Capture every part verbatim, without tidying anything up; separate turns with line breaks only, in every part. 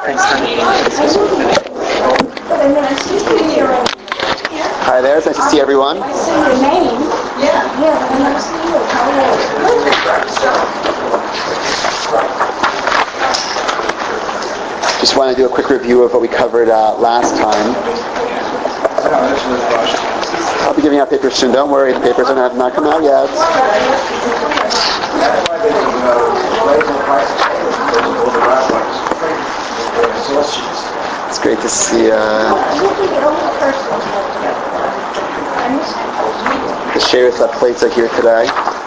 Hi there, it's nice to see everyone. Just want to do a quick review of what we covered uh, last time. I'll be giving out papers soon. Don't worry, the papers have not come out yet. It's great to see uh, the Sheretz plates are here today.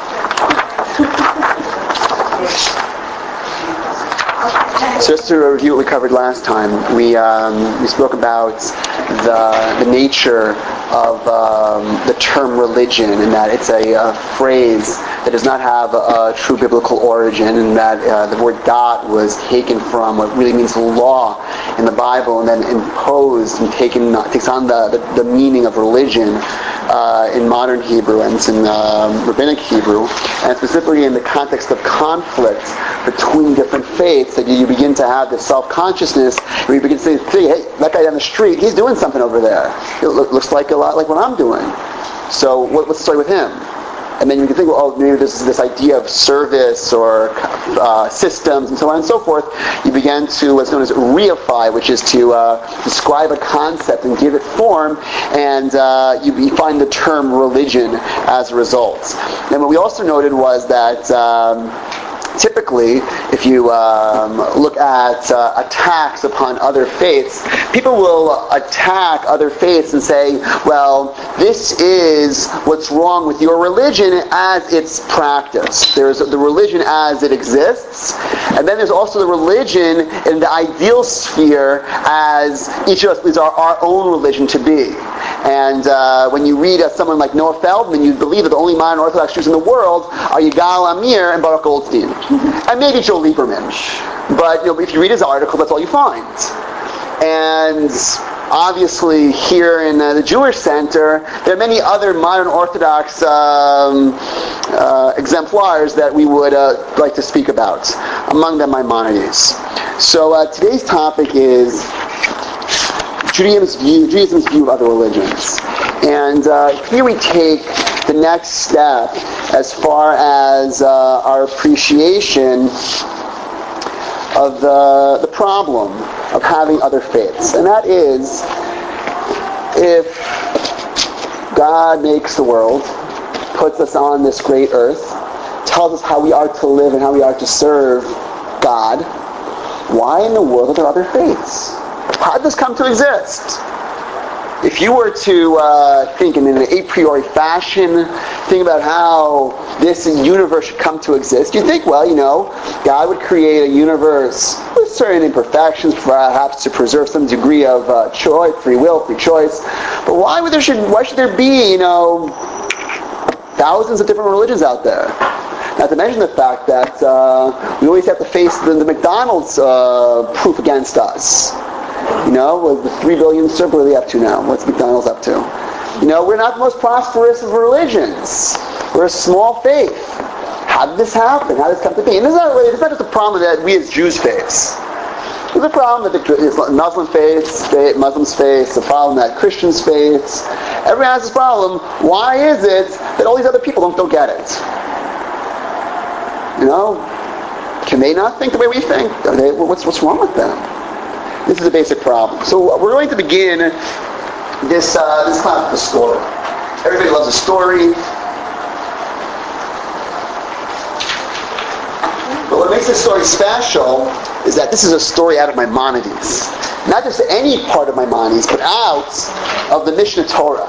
So just to review what we covered last time, we um, we spoke about the the nature of um, the term religion, and that it's a, a phrase that does not have a, a true biblical origin, and that uh, the word "dat" was taken from what really means law in the Bible, and then imposed and taken takes on the, the, the meaning of religion uh, in modern Hebrew and in um, rabbinic Hebrew, and specifically in the context of conflict between different faiths, that you, you begin to have this self-consciousness where you begin to say, hey, that guy down the street, he's doing something over there. It lo- looks like a lot like what I'm doing. So what, what's the story with him? And then you can think, well, oh, maybe this is this idea of service or uh, systems and so on and so forth. You begin to what's known as reify, which is to uh, describe a concept and give it form, and uh, you, you find the term religion as a result. And what we also noted was that um, typically, if you um, look at uh, attacks upon other faiths, people will attack other faiths and say, well, this is what's wrong with your religion as it's practiced. There's the religion as it exists, and then there's also the religion in the ideal sphere as each of us is our, our own religion to be. And uh, when you read uh, someone like Noah Feldman, you believe that the only modern Orthodox Jews in the world are Yigal Amir and Baruch Goldstein. And maybe Joe Lieberman. But you know, if you read his article, that's all you find. And obviously here in uh, the Jewish Center, there are many other modern Orthodox um, uh, exemplars that we would uh, like to speak about. Among them, Maimonides. So uh, today's topic is Judaism's view, Judaism's view of other religions. And uh, here we take the next step as far as uh, our appreciation of the, the problem of having other faiths. And that is, if God makes the world, puts us on this great earth, tells us how we are to live and how we are to serve God, why in the world are there other faiths? How did this come to exist? If you were to uh, think in an a priori fashion, think about how this universe should come to exist, you'd think, well, you know, God would create a universe with certain imperfections, perhaps to preserve some degree of uh, choice, free will, free choice. But why would there should why should there be, you know, thousands of different religions out there? Not to mention the fact that uh, we always have to face the, the McDonald's uh, proof against us. You know, with the three billion circle, what are they up to now? What's McDonald's up to? You know, we're not the most prosperous of religions. We're a small faith. How did this happen? How did this come to be? And this is not really, it's not just a problem that we as Jews face. It's a problem that the Muslim faiths, Muslims face, it's a problem that Christians face. Everyone has this problem. Why is it that all these other people don't, don't get it? You know, can they not think the way we think? Are they, what's, what's wrong with them? This is a basic problem. So we're going to begin this uh, this class with a story. Everybody loves a story. But what makes this story special is that this is a story out of Maimonides. Not just any part of Maimonides, but out of the Mishneh Torah.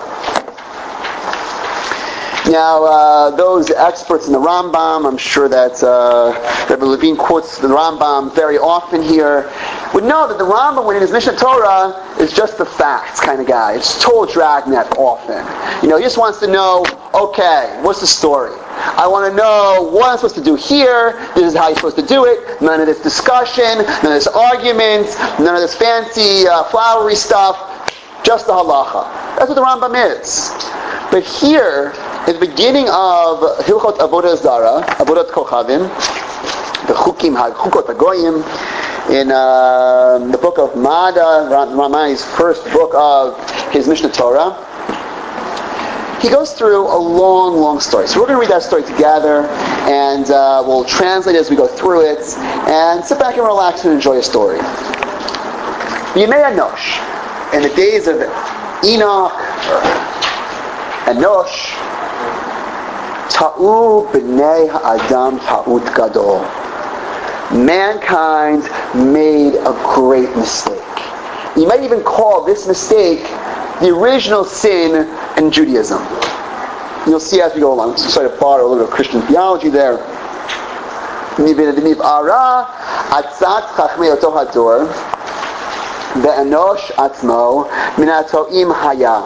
Now, uh, those experts in the Rambam, I'm sure that uh, Rebbe Levine quotes the Rambam very often here, would know that the Rambam, when in his Mishneh Torah, is just the facts kind of guy. It's total dragnet often. You know, he just wants to know, okay, what's the story? I want to know what I'm supposed to do here. This is how you're supposed to do it. None of this discussion, none of this argument, none of this fancy, uh, flowery stuff. Just the halacha. That's what the Rambam is. But here, at the beginning of Hilchot Avodah Zara, Avodat Kochavim, the Chukim, Chukot HaGoyim, in uh, the book of Mada, Ramai's first book of his Mishnah Torah, he goes through a long, long story. So we're going to read that story together, and uh, we'll translate as we go through it, and sit back and relax and enjoy a story. Yimei Enosh, in the days of Enoch, Enosh, Ta'u b'nei ha'adam ta'ut gadol. Mankind made a great mistake. You might even call this mistake the original sin in Judaism. You'll see as we go along. Let's try to borrow a little bit of Christian theology there. Niv'ara atzat chachmei oto hador ve'enosh atzmo min hato'im haya.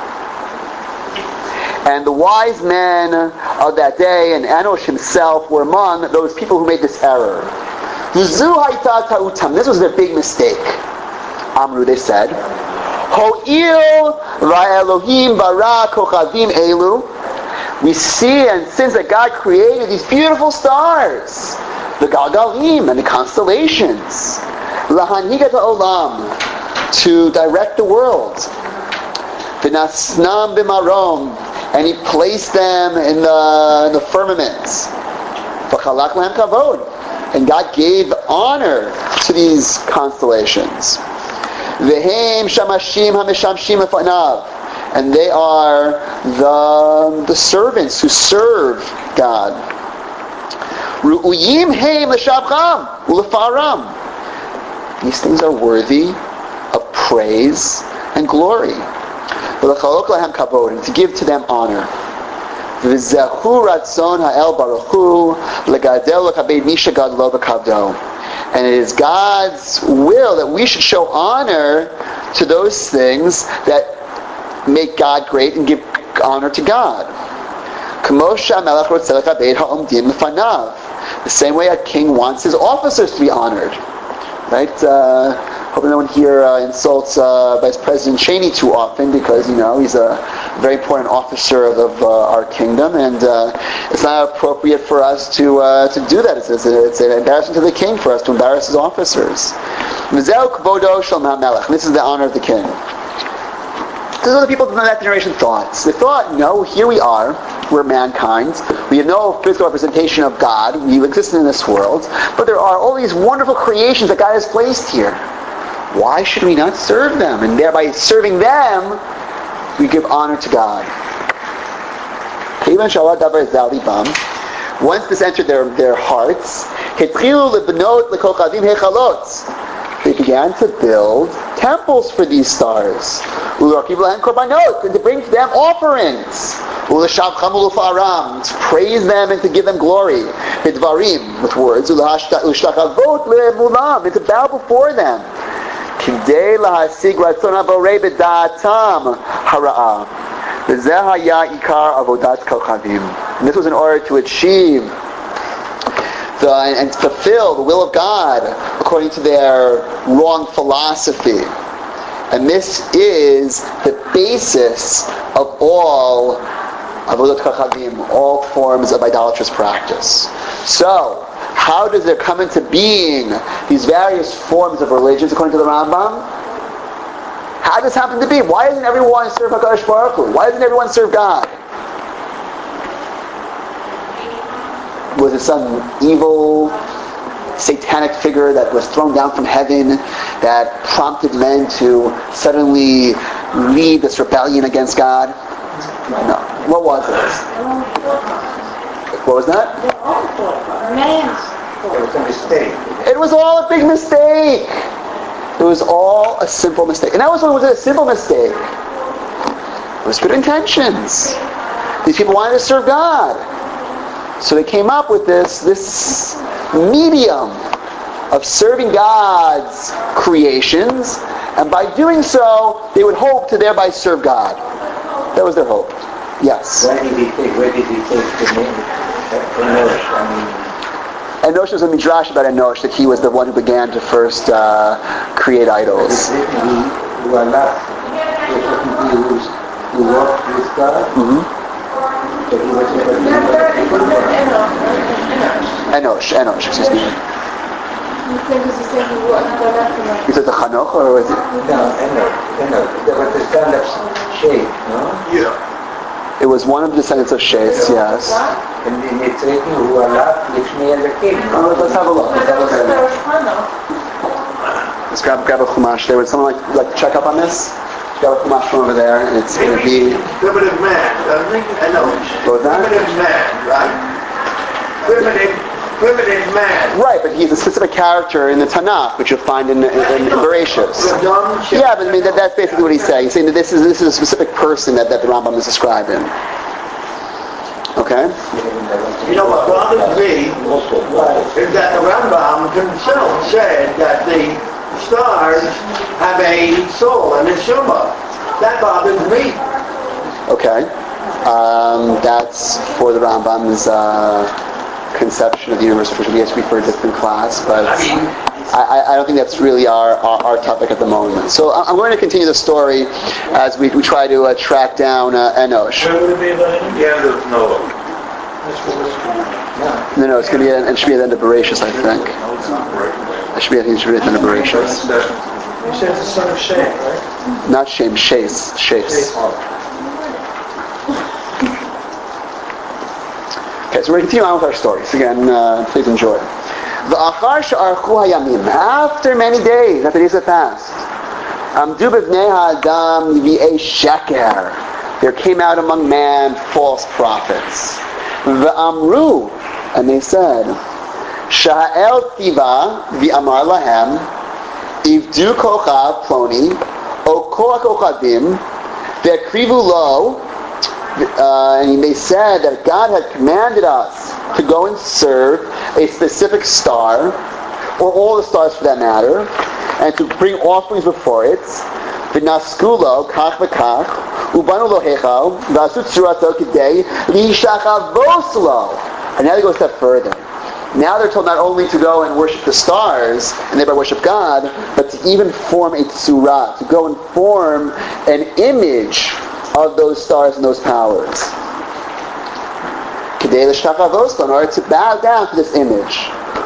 And the wise men of that day, and Enosh himself, were among those people who made this error. This was their big mistake. Amru, they said, Ho'il va'elohim bara kochavim elu. We see, and since that God created these beautiful stars, the galgalim and the constellations, lahanhigat ha'olam, to direct the world, v'nasnam b'marom, and he placed them in the, in the firmament. V'chalak lahem kavod, and God gave honor to these constellations. V'hem shamashim hamishamshim lefanav, and they are the the servants who serve God. Ru'uyim heim l'shavcham u'lefaram. These things are worthy of praise and glory. V'lechalok lahem kavod, and to give to them honor. V'zechu ratzon ha'el baruch hu legadel l'kabed misha gadlo v'kavdo. And it is God's will that we should show honor to those things that make God great and give honor to God. The same way a king wants his officers to be honored. Right? Uh, hope no one here uh, insults uh, Vice President Cheney too often, because, you know, he's a very important officer of, of uh, our kingdom, and uh, it's not appropriate for us to uh, to do that. It's, it's, it's an embarrassment to the king for us to embarrass his officers. This is the honor of the king. This is what the people of that generation thought. They thought, no, here we are, we're mankind, we have no physical representation of God, we exist in this world, but there are all these wonderful creations that God has placed here. Why should we not serve them? And thereby serving them, we give honor to God. Once this entered their, their hearts, they began to build temples for these stars, and to bring to them offerings, to praise them and to give them glory, with words, and to bow before them. And this was in order to achieve the, and fulfill the will of God according to their wrong philosophy. And this is the basis of all avodat kochavim, all forms of idolatrous practice. So, how does there come into being these various forms of religions according to the Rambam? How does this happen to be? Why doesn't everyone serve HaKadosh Baruch Hu? Why doesn't everyone serve God? Was it some evil, satanic figure that was thrown down from heaven that prompted men to suddenly lead this rebellion against God? No. What was it? What was that?
It was a mistake.
It was all a big mistake. It was all a simple mistake. And that was when it was a simple mistake. It was good intentions. These people wanted to serve God. So they came up with this, this medium of serving God's creations, and by doing so, they would hope to thereby serve God. That was their hope. Yes?
Why did he take, where did he take the name? Enosh, I mean...
Enosh was a midrash about Enosh, that he was the one who began to first uh, create idols. Mm-hmm. Enosh, Enosh, excuse me. Is it the Chanoch or was it?
No, Enoch. Enoch. That was the son of Shem, no?
Yeah.
It was one of the descendants of Shes, yes.
And the Nitzreki who are Lifnei Elokim.
Oh, let's have a look. Let's have a look. Let's grab, grab a Chumash there. Would someone like, like to check up on this? Grab a Chumash from over there, and it's going to be...
Primitive man, doesn't he? I know.
What was that?
Primitive man, right? Primitive, primitive man.
Right, but he's a specific character in the Tanakh, which you'll find in, in, in Bereshit. Yeah, but I mean, that, that's basically what he's saying. He's saying that this is this is a specific person that, that the Rambam is describing. Okay?
You know what bothers me is that the Rambam himself said that the stars have a soul, a neshama. That bothers me.
Okay. Um, that's for the Rambam's uh, conception of the universe, which we speak for a different class, but I, I don't think that's really our, our, our topic at the moment. So I'm going to continue the story as we, we try to uh, track down uh, Enosh.
Where would it be about the end of Noah?
No, no, it's going to be, it should be at the end of Bereshit, I think. It should be, I think it should be at the end of Bereshit.
You said it's the son of Shem, right?
Not Shem, Shes, Shes. Okay, so we're going to continue on with our stories. Again, uh, please enjoy. After many days, after days have passed, there came out among man false prophets. V'amru, and they said, Sha'el tiva v'amar lahem, ivdu kochav ploni, o koach kochadim, v'ekrivu lo. Uh, and they said that God had commanded us to go and serve a specific star, or all the stars for that matter, and to bring offerings before it. V'naskulo kach v'kach ubanu lo hechal v'asu tzurato k'dei li'ishachavos lo. And now they go a step further. Now they're told not only to go and worship the stars and thereby worship God, but to even form a tzura, to go and form an image of those stars and those powers. In order to bow down to this image.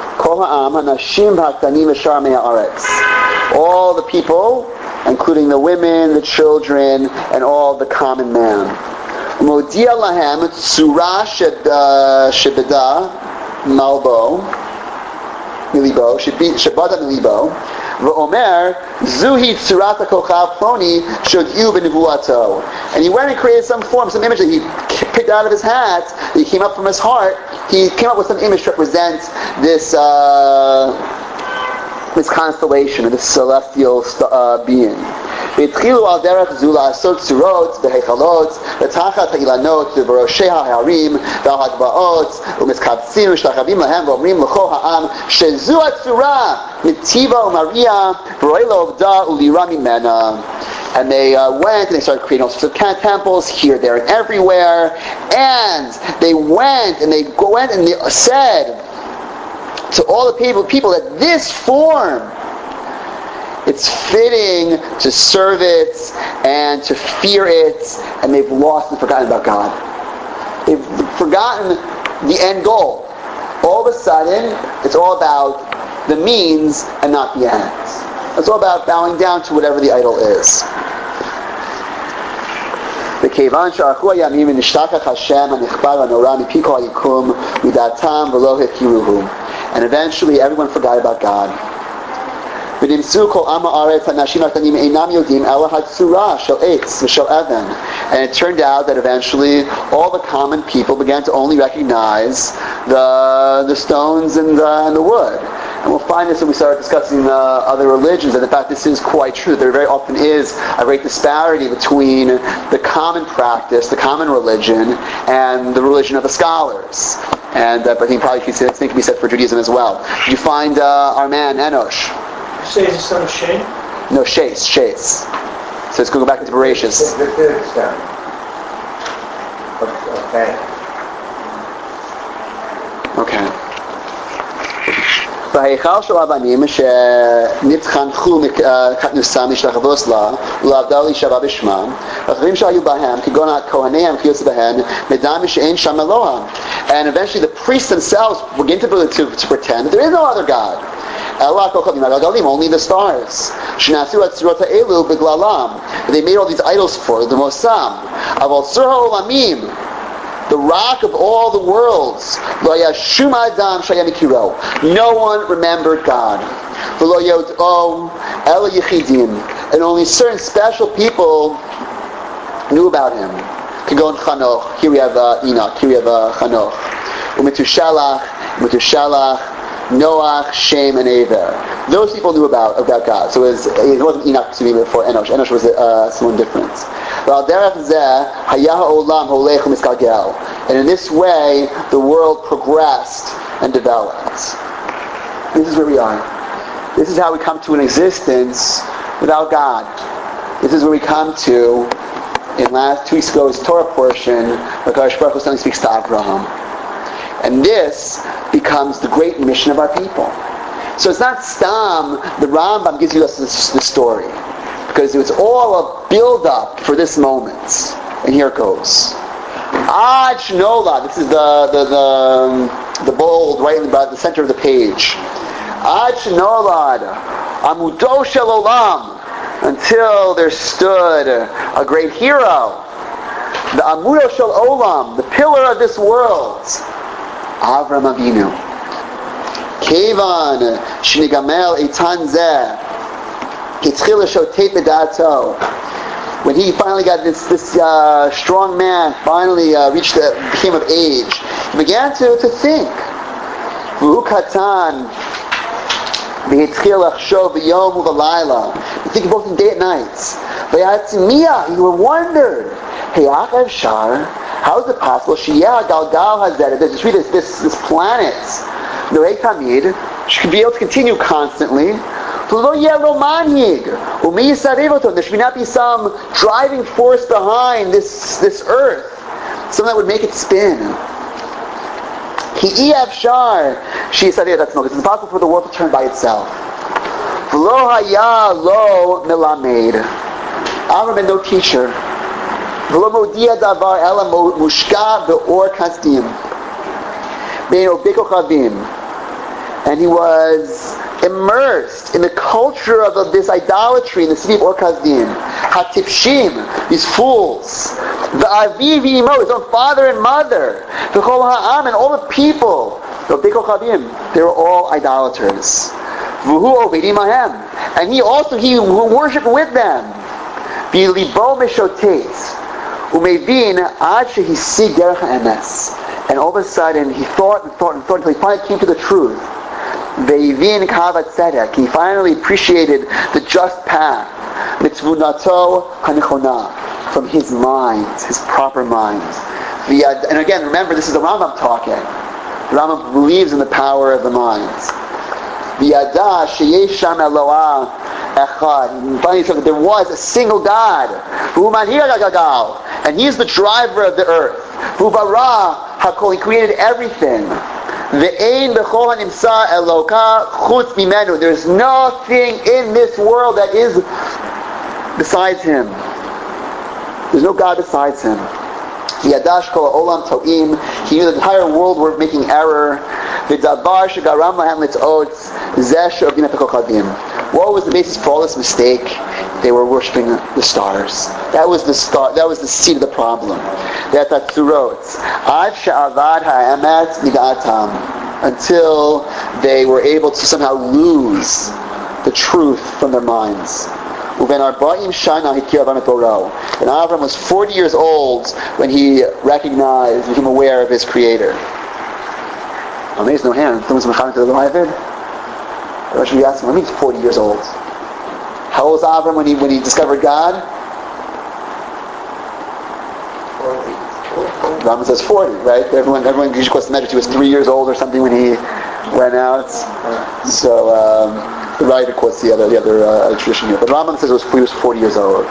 All the people, including the women, the children, and all the common man. Modia lahem tzura shebeda malbo milibo shebada milibo. V'omer zuhi tzurat hakochav ploni shodyu b'nevuato. And he went and created some form, some image that he picked out of his hat, that he came up from his heart. He came up with some image to represent this uh, this constellation, this celestial uh, being. והתחילו על דרך זו לעשות צורות בהיכלות ותחת האילנות ובראשי ההרים ועל הגבעות ומתקבצים ומשתחווים להם ואומרים לכל העם שזו הצורה מטיבה ומריה ורואה לעובדה ולירא ממנה. And they uh, went and they started creating all sorts of temples here, there, and everywhere. And they went and they went and they said to all the people, people that this form, it's fitting to serve it and to fear it, and they've lost and forgotten about God. They've forgotten the end goal. All of a sudden, it's all about the means and not the ends. It's all about bowing down to whatever the idol is. וכיוון שערכו הימים ונשתכח השם הנכבד והנורא מפי כל היקום מדעתם ולא הכירוהו. And eventually everyone forgot about God. ונמצאו כל עם הארץ הנשים הקטנים אינם יודעים אלא הצורה של עץ ושל אבן. And it turned out that eventually all the common people began to only recognize the the stones and the, and the wood. And we'll find this when we start discussing uh, other religions, and in fact this is quite true. There very often is a great disparity between the common practice, the common religion, and the religion of the scholars. And uh, but I think probably the same can be said for Judaism as well. You find uh, our man Enosh.
You say it's the son of Shem?
No, Shes, Shes. So let's go back into Bereshit.
The third son. Okay.
Okay. וההיכל של האבנים שנתחנכו מקטנוסם להשתחוות לה ולעבדה להישבע בשמם, אחרים שהיו בהם כגון הכהניהם כיוצא בהן מדעים שאין שם אלוה. And eventually the priests themselves begin to, to, to pretend that there is no other God. Only the stars. They made all these idols for the Mosam. The rock of all the worlds. No one remembered God. And only certain special people knew about him. Kagon Chanoch. Here we have uh, Enoch. Here we have uh, Chanoch. Umetushalach, Metushalach, Noach, Shem, and Aver. Those people knew about about God. So it, was, it wasn't Enoch to be before Enosh. Enosh was uh, someone different. And in this way, the world progressed and developed. This is where we are. This is how we come to an existence without God. This is where we come to, in last two weeks ago's Torah portion, where Kadosh Baruch Hu suddenly speaks to Abraham. And this becomes the great mission of our people. So it's not Stam, the Rambam gives you us this, this story. Because it's all a build-up for this moment. And here it goes. Ad Shnola, this is the the, the, the bold, right in the, the center of the page. Ad Shnolad, Amudo Shel Olam, until there stood a great hero. The Amudo Shel Olam, the pillar of this world. Avram Avinu. Kevan Shnigamel Eitan Zeh. When he finally got this this uh, strong man, finally uh, reached the, became of age, he began to, to think. V'hu katan v'hitzchil achshov b'yom u'v'layla. He think both in day and nights. V'yatzimiyah, he wondered. Hey, Achav Shar, how is it possible? Shiyah galgal hazed. This this this planet, Noei Tamid, should be able to continue constantly. There should not be some driving force behind this, this earth, something that would make it spin. It's impossible for the world to turn by itself. Avram had no teacher. And he was immersed in the culture of, of this idolatry in the city of Or Kasdim. Hatifshim, these fools. The Aviv Imo, his own father and mother. The Chol Ha'am, and all the people. The Beko Chavim, they were all idolaters. Vuhu Ovedim Ahem. And he also, he worshipped with them. V'libo Meshotet. Umevin Ad Shehisig Derech HaEmes. And all of a sudden, he thought and thought and thought until he finally came to the truth. Ve'ivin kavat tzedek. He finally appreciated the just path. Mitzvunato hanichona. From his mind, his proper mind. And again, remember, this is the Rambam talking. The Rambam believes in the power of the mind. V'yada sheyesh sham Eloah echad. Finally, he said that there was a single God. And he is the driver of the earth. V'bara hakol. He created everything. There's nothing in this world that is besides him. There's no God besides him. He knew the entire world were making error. What was the basis for all this mistake? They were worshiping the stars. That was the star. That was the seed of the problem. Until they were able to somehow lose the truth from their minds. And Avram was forty years old when he recognized, became aware of his Creator. Amazing, no hand. Someone's mechanic to the Levivid. Or should we ask him? I mean, he's forty years old. How old was Avram when he when he discovered God? Rambam says forty, right? Everyone, everyone usually quotes the measure. He was three years old or something when he went out. So um, the writer quotes the other the other uh, tradition here. But Rambam says it was, he was forty years old.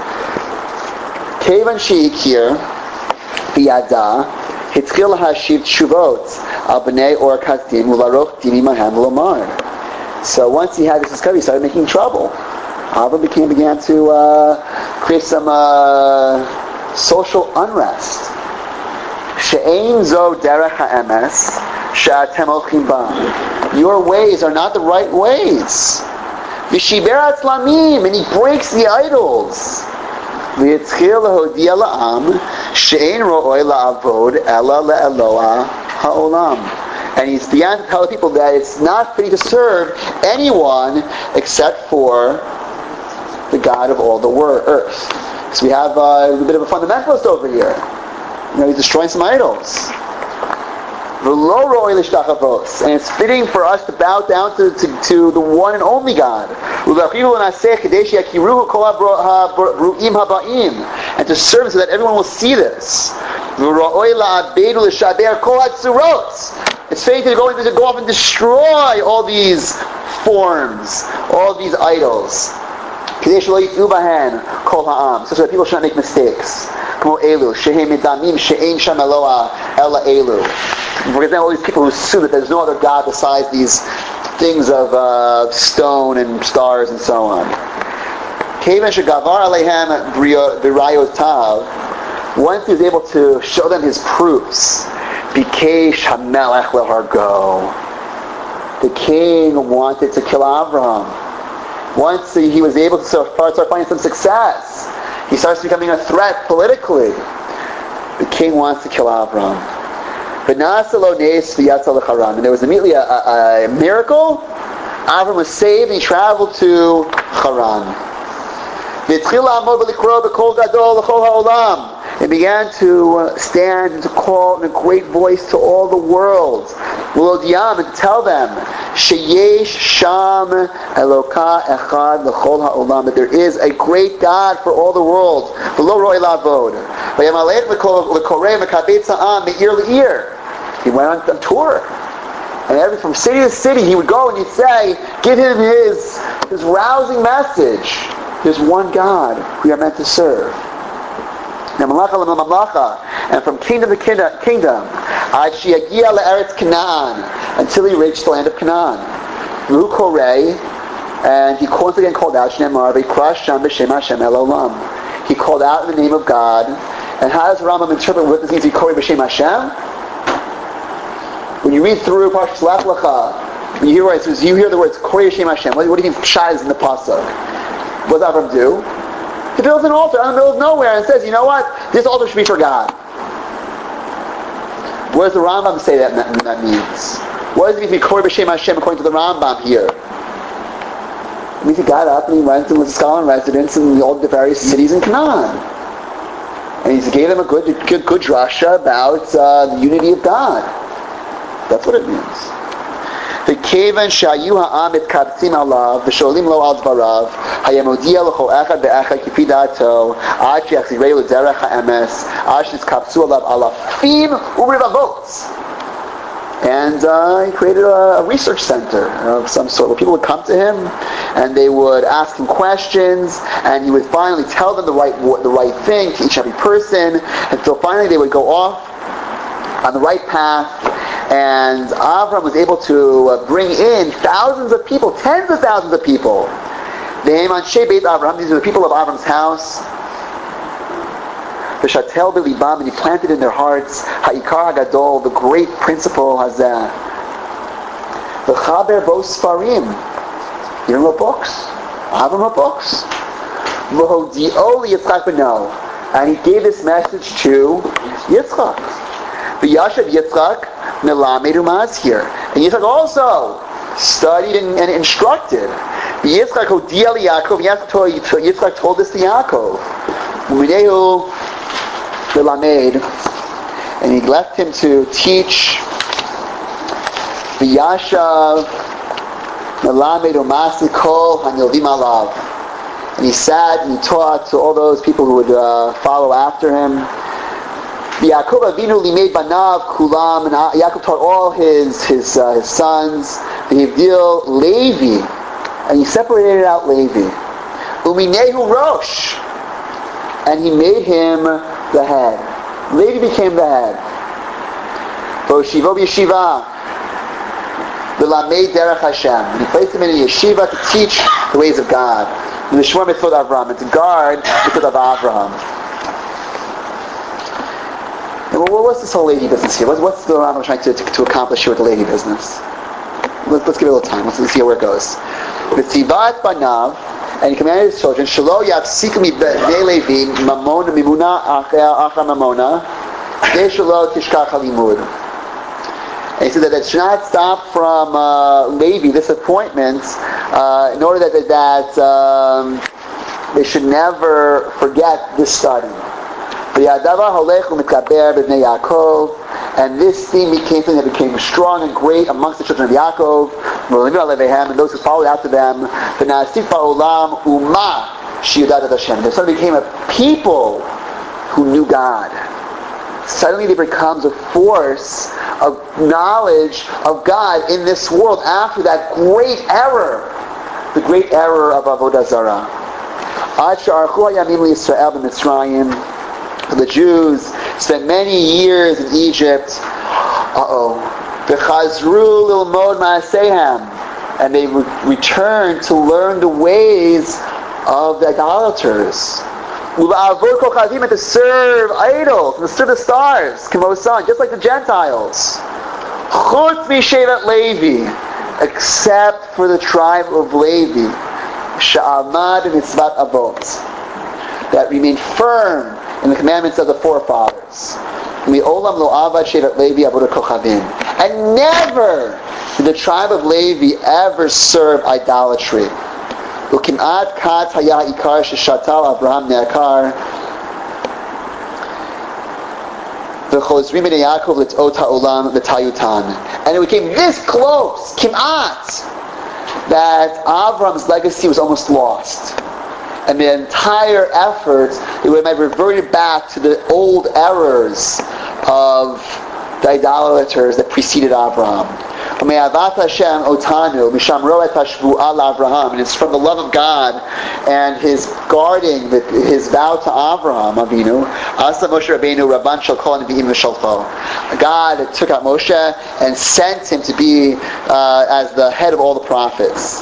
Kevan sheikir biyada hitzchil hashiv tshuvot al bnei Or Kasdim ularoch dinim ahem lomar. So once he had this discovery, he started making trouble. Avram became began to uh, create some uh, social unrest. She'ein zo derech ha'emes she'atem holchim bam. Your ways are not the right ways. V'shiber atzlamim, and he breaks the idols. V'yitzchil lehodia la'am she'ein ro'oi la'avod ela le'eloah ha'olam. And he's began to tell the people that it's not fitting to serve anyone except for the God of all the earth. So we have uh, a bit of a fundamentalist over here. You know, he's destroying some idols. And it's fitting for us to bow down to, to, to the one and only God. And to serve so that everyone will see this. It's fitting to go, to go off and destroy all these forms, all these idols. So that people should not make mistakes. For example, all these people who assume that there's no other God besides these things of uh, stone and stars and so on. Once he was able to show them his proofs, the king wanted to kill Avraham. Once he was able to start finding some success, he starts becoming a threat politically. The king wants to kill Avraham. And there was immediately a, a, a miracle. Avraham was saved and he traveled to Haran. He began to stand and to call in a great voice to all the world. And tell them Sheyesh Sham Eloka Echad L'chol Ha'olam, that there is a great God for all the world. V'lo ro'ei la'avod. V'yamalech l'korei mekabei tza'am me'ir le'ir. He went on, on tour. And every, from city to city he would go and he'd say, give him his, his rousing message. There's one God who you are meant to serve. And from kingdom to kingdom, until he reached the land of Canaan. And he once again called out, he called out in the name of God. And how does Rambam interpret what this means to be Korei B'Shem Hashem? When you read through Parshas Lech Lecha, when you hear where it says, you hear the words Korei B'Shem Hashem, what, what do you think Pshat is in the pasuk? What does Avram do? He builds an altar in the middle of nowhere and says, you know what? This altar should be for God. What does the Rambam say that, that means? What does it mean to be Korei B'Shem Hashem according to the Rambam here? It means he got up and he went and was a scholar in residence in all the various cities in Canaan. And he gave them a good good, good drasha about uh, the unity of God. That's what it means. וכיוון שהיו העם מתקבצים עליו ושואלים לו על דבריו, היה מודיע לכל אחד ואחד כפי דעתו, עד שיחזירהו לדרך האמס, עד שיתקבצו עליו אלפים ורבבות. And uh, he created a, a research center of some sort where people would come to him and they would ask him questions and he would finally tell them the right the right thing to each and every person until finally they would go off on the right path. And Avram was able to uh, bring in thousands of people, tens of thousands of people. The Anshe Beit Avraham, these are the people of Avram's house. The Shatel B'libam, and he planted in their hearts Ha'ikar HaGadol, the great principle Hazeh. The Chaber Bo Sfarim, you know what books? Avram wrote books. V'hodio Yitzchak B'no, and he gave this message to Yitzchak. V'yashav Yitzchak Melamed Umazhir. And Yitzchak also studied and, and instructed. Yitzchak Hodia Yaakov. Yitzchak told this to Yaakov. Uminehu Melamed, and he left him to teach. V'yashav Melamed Umazhir Kol Hanildim Alav. And he sat and he taught to all those people who would uh, follow after him. Yaakov Avinu limei banav kulam, and Yaakov taught all his his uh, his sons. V'hivdil Levi, and he separated out Levi. Uminehu Rosh, and he made him the head. Levi became the head. V'oshivo b'yeshiva v'lamei derech Hashem, and he placed him in a yeshiva to teach the ways of God. And the Shmor Mitzvot Avraham, and to guard the Mitzvot of Avraham. Well, what's this whole lady business here? What's, what's the Rambam trying to, to, to accomplish here with the lady business? Let's, let's give it a little time. Let's, let's see where it goes. V'tzivat banav, and he commanded his children, Shelo yafsiku mibnei Levi mamona mimuna achar mamona, de shelo tishkach halimud. And he said that it should not stop from uh, Levi, this appointment, uh, in order that that um, they should never forget this study. And this theme became something that became strong and great amongst the children of Yaakov, and those who followed after them. They suddenly became a people who knew God. Suddenly there becomes a force of knowledge of God in this world after that great error, the great error of Avodah Zarah. The Jews spent many years in Egypt. Uh-oh. And they re- returned to learn the ways of the idolaters. And to serve idols, to serve the stars, just like the Gentiles. Levi, except for the tribe of Levi, that remained firm in the commandments of the forefathers. And never did the tribe of Levi ever serve idolatry. וכמעט קט היה העיקר ששתל אברהם נעקר וחוזרים בני יעקב לטעות העולם לטעותם. And it became this close, כמעט, that Avram's legacy was almost lost. And the entire effort, it would have reverted back to the old errors of the idolaters that preceded Avram. And it's from the love of God and His guarding, His vow to Avraham Avinu. God took out Moshe and sent him to be uh, as the head of all the prophets.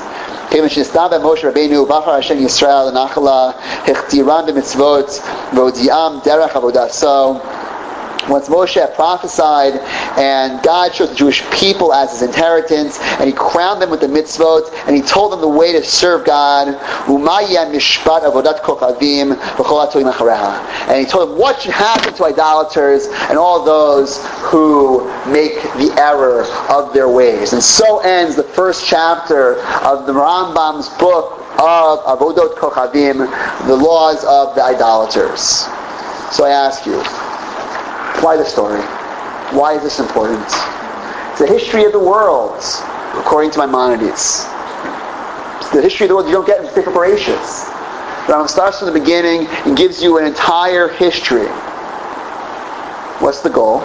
Once Moshe had prophesied, and God chose the Jewish people as His inheritance, and He crowned them with the mitzvot, and He told them the way to serve God, and He told them what should happen to idolaters and all those who make the error of their ways. And so ends the first chapter of the Rambam's book of Avodot Kochavim, the laws of the idolaters. So I ask you, why the story? Why is this important? It's the history of the world, according to Maimonides. It's the history of the world you don't get in Sefer Bereshis. The Rambam starts from the beginning and gives you an entire history. What's the goal?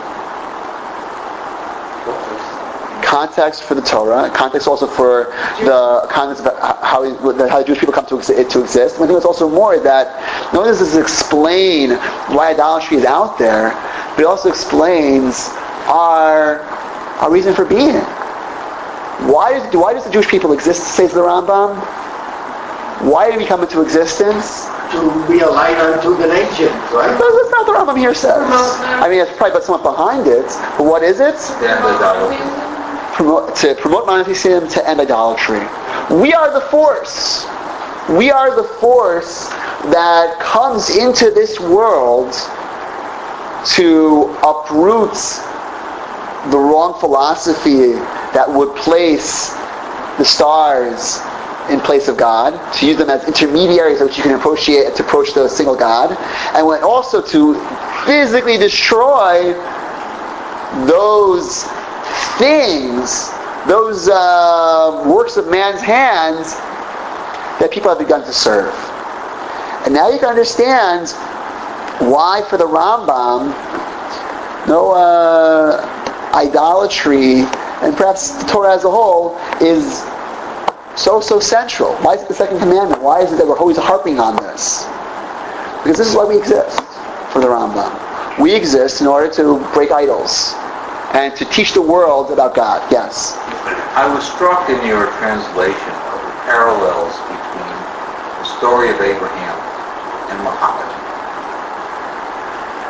Context for the Torah, context also for the context of how, how the Jewish people come to, exi- to exist. And I think what's also more is that not only does this explain why idolatry is out there, but it also explains our our reason for being. Why does why does the Jewish people exist, says the Rambam? Why did we come into existence?
To be a light unto the nations, right?
No, that's not what the Rambam here says. I mean, it's probably got somewhat behind it, but what is it? Promote, to promote monotheism, to end idolatry. We are the force. We are the force that comes into this world to uproot the wrong philosophy that would place the stars in place of God, to use them as intermediaries so that you can approach, to approach the single God, and when also to physically destroy those things, those uh, works of man's hands that people have begun to serve. And now you can understand why for the Rambam, no uh, idolatry, and perhaps the Torah as a whole, is so, so central. Why is it the second commandment? Why is it that we're always harping on this? Because this is why we exist, for the Rambam. We exist in order to break idols and to teach the world about God. Yes?
I was struck in your translation of the parallels between the story of Abraham and Muhammad.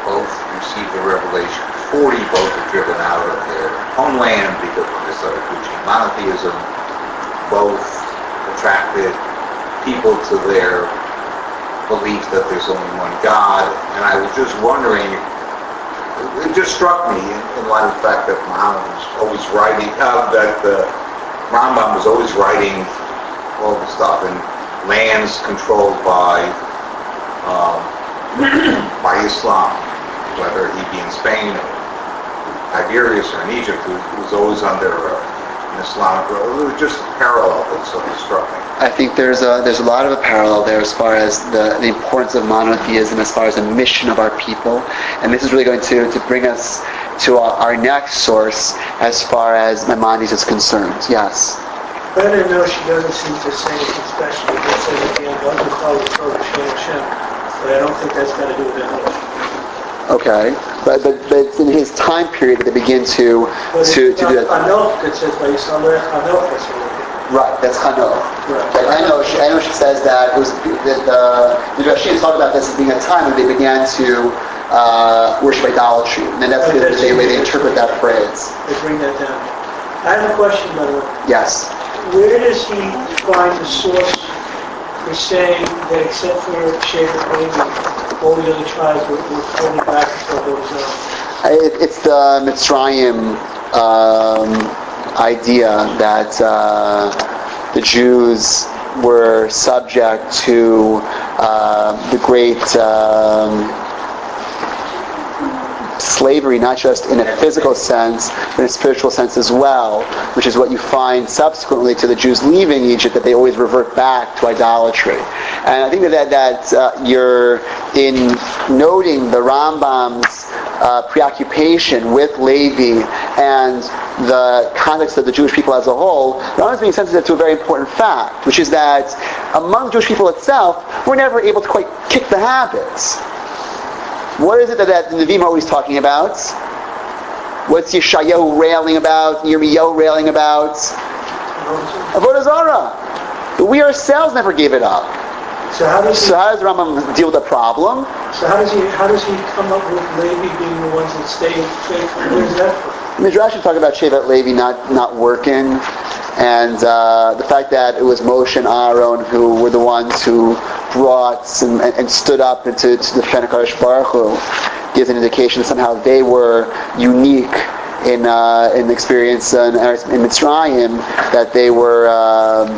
both received the revelation. forty both were driven out of their homeland because when they started preaching monotheism, both attracted people to their belief that there's only one God. And I was just wondering, it just struck me in, in light of the fact that Muhammad was always writing, uh, that the Rambam was always writing all the stuff in lands controlled by um, by Islam, whether he be in Spain or Tiberias or in Egypt, who was always under uh, an Islamic rule. It was just a parallel that sort of struck me.
I think there's a there's a lot of a parallel there as far as the, the importance of monotheism, as far as the mission of our people, and this is really going to, to bring us to our, our next source as far as Maimonides is concerned. Yes.
But I didn't know she doesn't seem to say anything special. It just says at the end, "God will call the Torah Shem Hashem," but I don't think that's got to do with it.
Okay, but, but but it's in his time period that they begin to
But
to, to do that.
Hanoch, it says by Yisrael Hanoch, that's what it is.
Right, that's Hanoch.
Right.
I know. She, I know. She says that it was that uh, the Rashi talked about this as being a time when they began to uh, worship idolatry, and then that's the, the way they interpret that phrase.
They bring that down. I have a question, by the way.
Yes.
Where does he find the source for saying that except for Shevet Levi, all the other tribes were, were fully back to Avodah?
It, it's the Mitzrayim um, idea that uh, the Jews were subject to uh, the great um, slavery, not just in a physical sense, but in a spiritual sense as well, which is what you find subsequently to the Jews leaving Egypt, that they always revert back to idolatry. And I think that, that, that uh, you're in noting the Rambam's uh, preoccupation with Levi and the context of the Jewish people as a whole, the Rambam is being sensitive to a very important fact, which is that among the Jewish people itself, we're never able to quite kick the habits. What is it that, that the Nevi'im are always talking about? What's Yeshayahu railing about? Yirmiyahu railing about? Avodah Zarah. We ourselves never gave it up.
So how does he,
so how does the Rambam deal with the problem?
So how does he how does he come up with Levi being the ones that stay faithful? Where's that from?
Midrash talk about Shevet Levi not, not working, and uh, the fact that it was Moshe and Aaron who were the ones who brought and, and stood up to, to defend HaKadosh Baruch Hu gives an indication that somehow they were unique in uh, in experience in, in Mitzrayim, that they were um,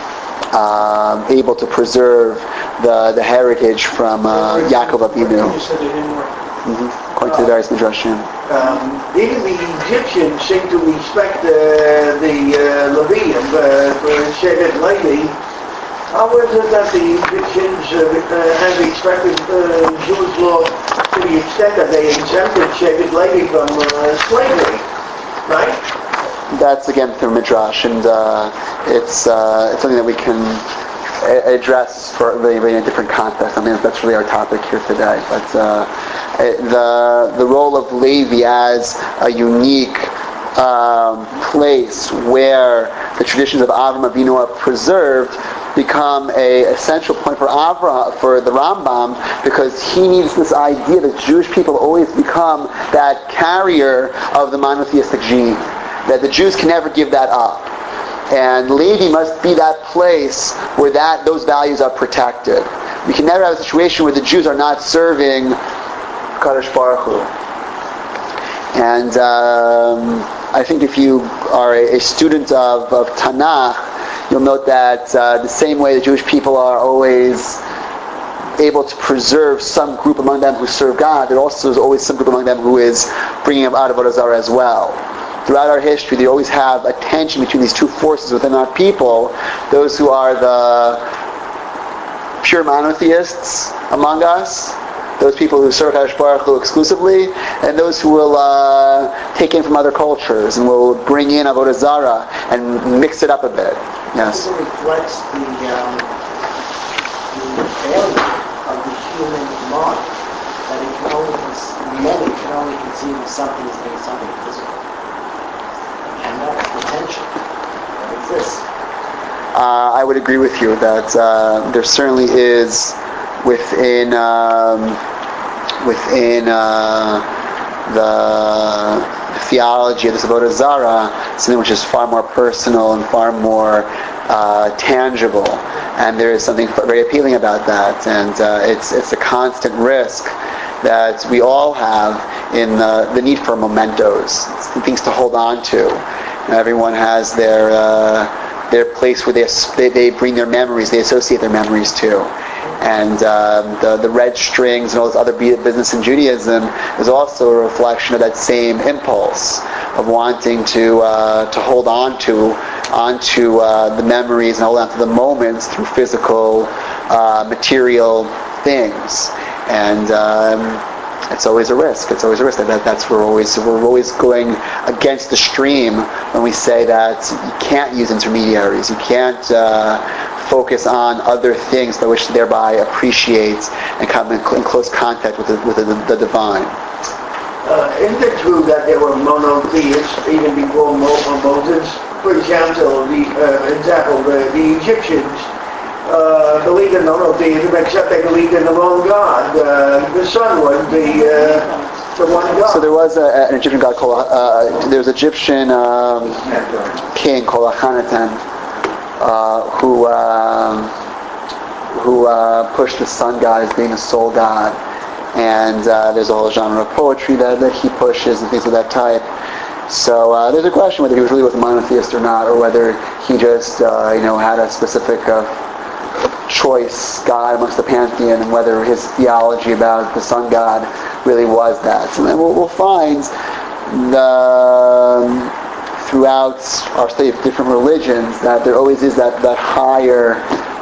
um, able to preserve the the heritage from uh, Yaakov Avinu. Mm-hmm. According to the various Midrashim.
Um, even the Egyptians seem to respect uh, the uh, Levium uh, for Shevet Levi. How is it that the Egyptians uh, uh, have respected uh, Jewish law to the extent that they exempted Shevet Levi from uh, slavery, right?
That's again through Midrash, and uh, it's uh, it's something that we can a- address for really, really in a different context. I mean, that's really our topic here today. But uh, the the role of Levi as a unique um, place where the traditions of Avram Avinu are preserved become a essential point for Avram, for the Rambam, because he needs this idea that Jewish people always become that carrier of the monotheistic gene, that the Jews can never give that up. And Levi must be that place where that those values are protected. We can never have a situation where the Jews are not serving Kadosh Baruch Hu. And um, I think if you are a, a student of, of Tanakh, you'll note that uh, the same way the Jewish people are always able to preserve some group among them who serve God, there also is always some group among them who is bringing them out of Avodah Zarah as well. Throughout our history, they always have a tension between these two forces within our people, those who are the pure monotheists among us, those people who serve HaKadosh Baruch Hu exclusively, and those who will uh, take in from other cultures and will bring in Avodah Zarah and mix it up a bit. Yes?
It reflects the, um, the failure of the human mind, that it can only, many can only conceive of something as being something physical. And that potential that exists.
Uh, I would agree with you that uh, there certainly is within um, within uh, the theology of this Avodah Zarah, something which is far more personal and far more uh, tangible. And there is something very appealing about that. And uh, it's it's a constant risk that we all have in the, the need for mementos, things to hold on to. And everyone has their uh, their place where they, they they bring their memories, they associate their memories to. And um, the the red strings and all this other business in Judaism is also a reflection of that same impulse of wanting to uh, to hold on to onto uh, the memories and hold on to the moments through physical, uh, material things. And um, it's always a risk. It's always a risk. That that's we're always we're always going against the stream when we say that you can't use intermediaries. You can't uh, focus on other things by which thereby appreciate and come in, cl- in close contact with the, with the, the divine.
Uh, isn't it true that there were monotheists even before Mo- Moses? For example, the uh, example the, the Egyptians. Uh, believed in monotheism, except they believed in the wrong God. Uh, the sun was the uh, the one God.
So there was a, an Egyptian god called uh, there was an Egyptian um, king called Akhenaten uh, who um, who uh, pushed the sun god as being the sole god, and uh, there's a whole genre of poetry that, that he pushes and things of that type. So uh, there's a question whether he really was a monotheist or not, or whether he just uh, you know had a specific uh, choice God amongst the pantheon, and whether his theology about the sun god really was that. And then we'll, we'll find the, um, throughout our study of different religions that there always is that, that higher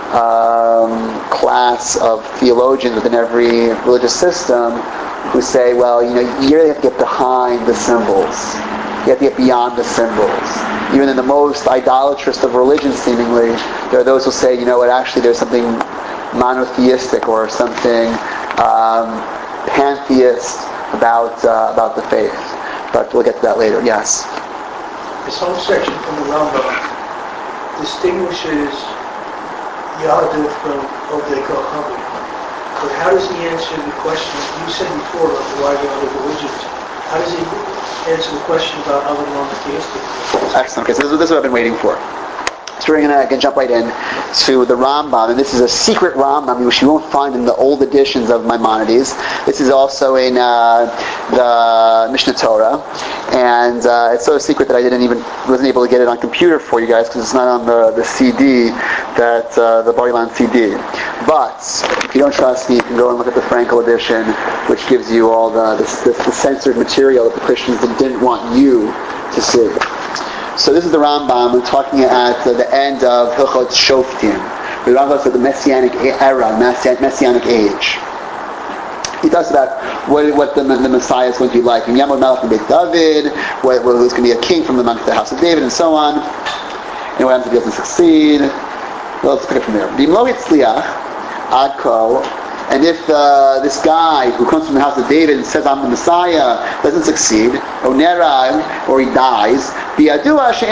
um, class of theologians within every religious system who say, well, you know, you really have to get behind the symbols. You have to get beyond the symbols. Even in the most idolatrous of religions, seemingly, there are those who say, you know what, actually there's something monotheistic or something um, pantheist about uh, about the faith. But we'll get to that later. Yes?
This whole section from the Rambam distinguishes Yahweh from Odei Kohanim. But how does he answer the question you said before about the wide other religions? How does he answer the question about other monotheistic religions?
Excellent. Okay, so this is, this is what I've been waiting for. So we're going to jump right in to the Rambam, and this is a secret Rambam which you won't find in the old editions of Maimonides. This is also in uh, the Mishnah Torah, and uh, it's so secret that I didn't even wasn't able to get it on computer for you guys because it's not on the, the C D that uh, the Bar Ilan C D. But if you don't trust me, you can go and look at the Frankel edition, which gives you all the the, the, the censored material that the Christians didn't want you to see. So this is the Rambam. We're talking at uh, the end of Hilchot Shoftim. The Rambam talks about the Messianic era, Messianic age. He talks about what, what the, the Messiah is going to be like. In Yamod Melech Beit David, what, what, who's going to be a king from amongst the house of David, and so on. And what happens if he doesn't succeed? Well, let's pick it from there. V'imlo hitzliach adko. And if uh, this guy who comes from the house of David and says, I'm the Messiah, doesn't succeed, or nerag, or he dies, we know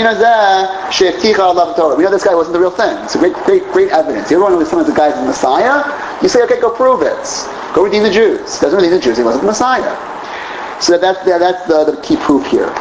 this guy wasn't the real thing. It's a great, great, great evidence. Everyone who someone's the guy's the Messiah, you say, okay, go prove it. Go redeem the Jews. Doesn't redeem the Jews, he wasn't the Messiah. So that's, that's the, the key proof here.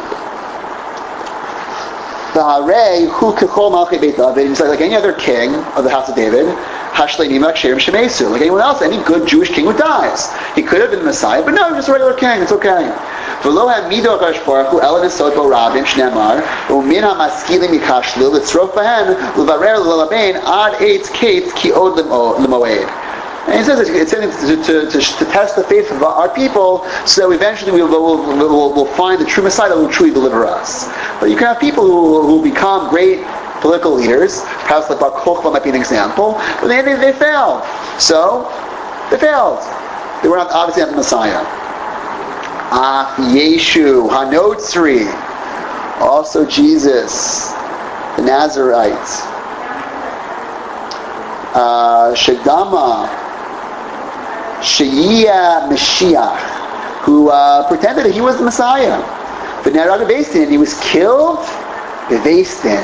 The Hare, who kechol malchei Beit David, he's like, like any other king of the house of David, hashleinim aksherim shemesu, like anyone else, any good Jewish king who dies. He could have been the Messiah, but no, just a regular king, it's okay. V'lo ha'mido HaKadosh Baruch Hu ela nesod bo rabim shneimar, u'min ha'maskilim yikashlu, l'tzrof bahem, l'varer l'labein, ad eitz kates ki od l'moed. And he says it's to, to, to, to test the faith of our people so that eventually we will we'll, we'll, we'll find the true Messiah that will truly deliver us. But you can have people who, who become great political leaders, perhaps like Bar Kokhba might be an example, but they, they, they failed. So, they failed. They were not, obviously not the Messiah. Ah, Yeshu, Hanotzri, also Jesus, the Nazarite, uh, Shadama, Sheyia Mashiach, who uh, pretended that he was the Messiah. But Nerag Beis-Din, he was killed. Beis-Din.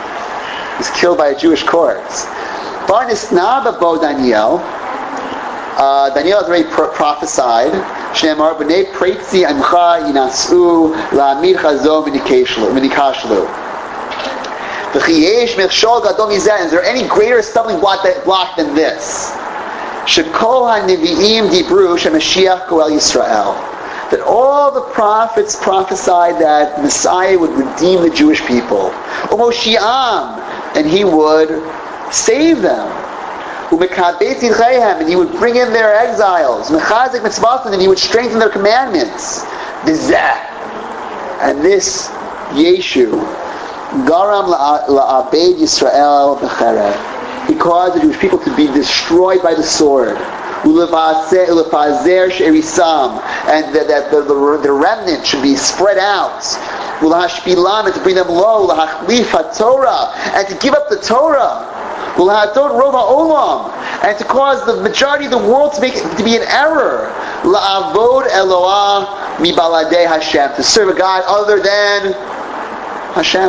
He was killed by a Jewish court. Bar Nisna Bo Daniel, Uh, Daniel has already pro- prophesied. Shneimar b'nei preitzi amcha yinasu la'amid chazo v'nikashlu. V'chiyesh mechshol gadol mizeh. Is there any greater stumbling block, that, block than this? Shekol ha'nevi'im dibru shemashiach goel Yisrael. That all the prophets prophesied that Messiah would redeem the Jewish people. Umoshi'am, and he would save them. Umekabet yidcheihem, and he would bring in their exiles. Mechazik mitzvatim, and he would strengthen their commandments. Bizeh. And this Yeshu, Garam la'abed Yisrael b'cherev. He caused the Jewish people to be destroyed by the sword. Ulefazer she'erisam, and that the, the, the, the remnant should be spread out. Ulahashpilam, and to bring them low. Ulahachlif haTorah, and to give up the Torah. Ulahatot rova olam, and to cause the majority of the world to make to be in error. La'avod Eloah mibaladei Hashem, to serve a God other than Hashem.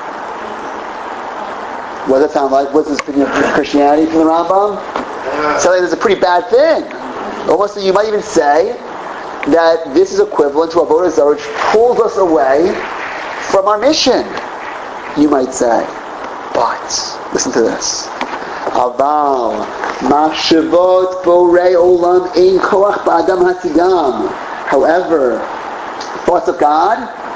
What does that sound like? What's this opinion of Christianity from the Rambam? Sounds like it's a pretty bad thing. Almost, you might even say that this is equivalent to Avodah Zarah, which pulls us away from our mission. You might say, but listen to this. Aval machshavot borei olam ein koach ba'adam hatigam. However, thoughts of God,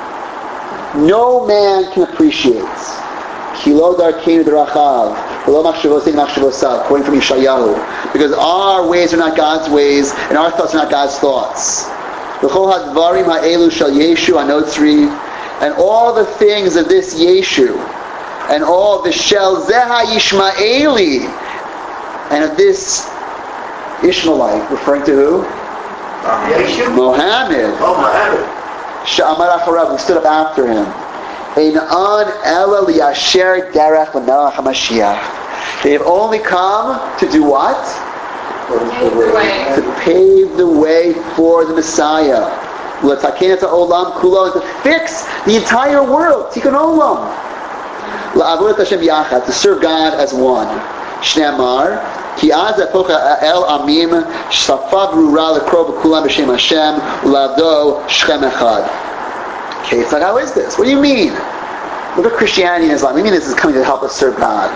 no man can appreciate. Kilo darkeinu d'rachav, v'lo machshavosei machshavosai, quoting from Yeshayahu, because our ways are not God's ways, and our thoughts are not God's thoughts. V'chol hadvarim ha'elu shel Yeshu anotzri, and all the things of this Yeshu, and all the shel zeha Yishmaeli, and of this Ishmaelite, referring to who?
Yeshu?
Mohammed.
Oh, Mohammed.
Sha'amar acharav, who stood up after him. Ein an ela liyasher derech l'melech HaMashiach. They have only come to do what?
Pave the way.
To pave the way for the Messiah. L'taken et ha'olam kulo, to fix the entire world. Tikkun olam. La'avodat Hashem yachad, to serve God as one. Shneimar, ki az epocha el amim shafa brura lekro b'kulam b'shem Hashem u'lavdo shchem echad. Okay, it's like, how is this? What do you mean? Look at Christianity and Islam. What do you mean this is coming to help us serve God?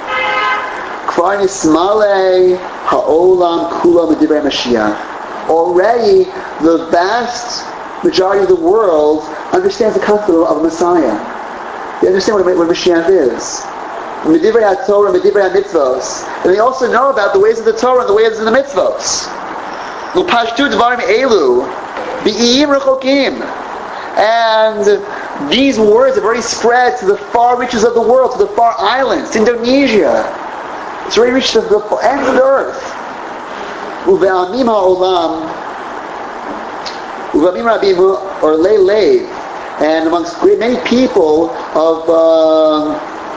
Kvar nismale ha'olam kula medivrei Mashiach. Already, the vast majority of the world understands the concept of a Messiah. They understand what, what Mashiach is. Medivrei HaTorah, medivrei HaMitzvos. And they also know about the ways of the Torah and the ways of the mitzvos. Upashtu dvarim elu bi'iyim rechokim. And these words have already spread to the far reaches of the world, to the far islands, to Indonesia. It's already reached the, the ends of the earth. Uve'amim ha'olam, uve'amim rabim, or lei lei, and amongst great many people of uh,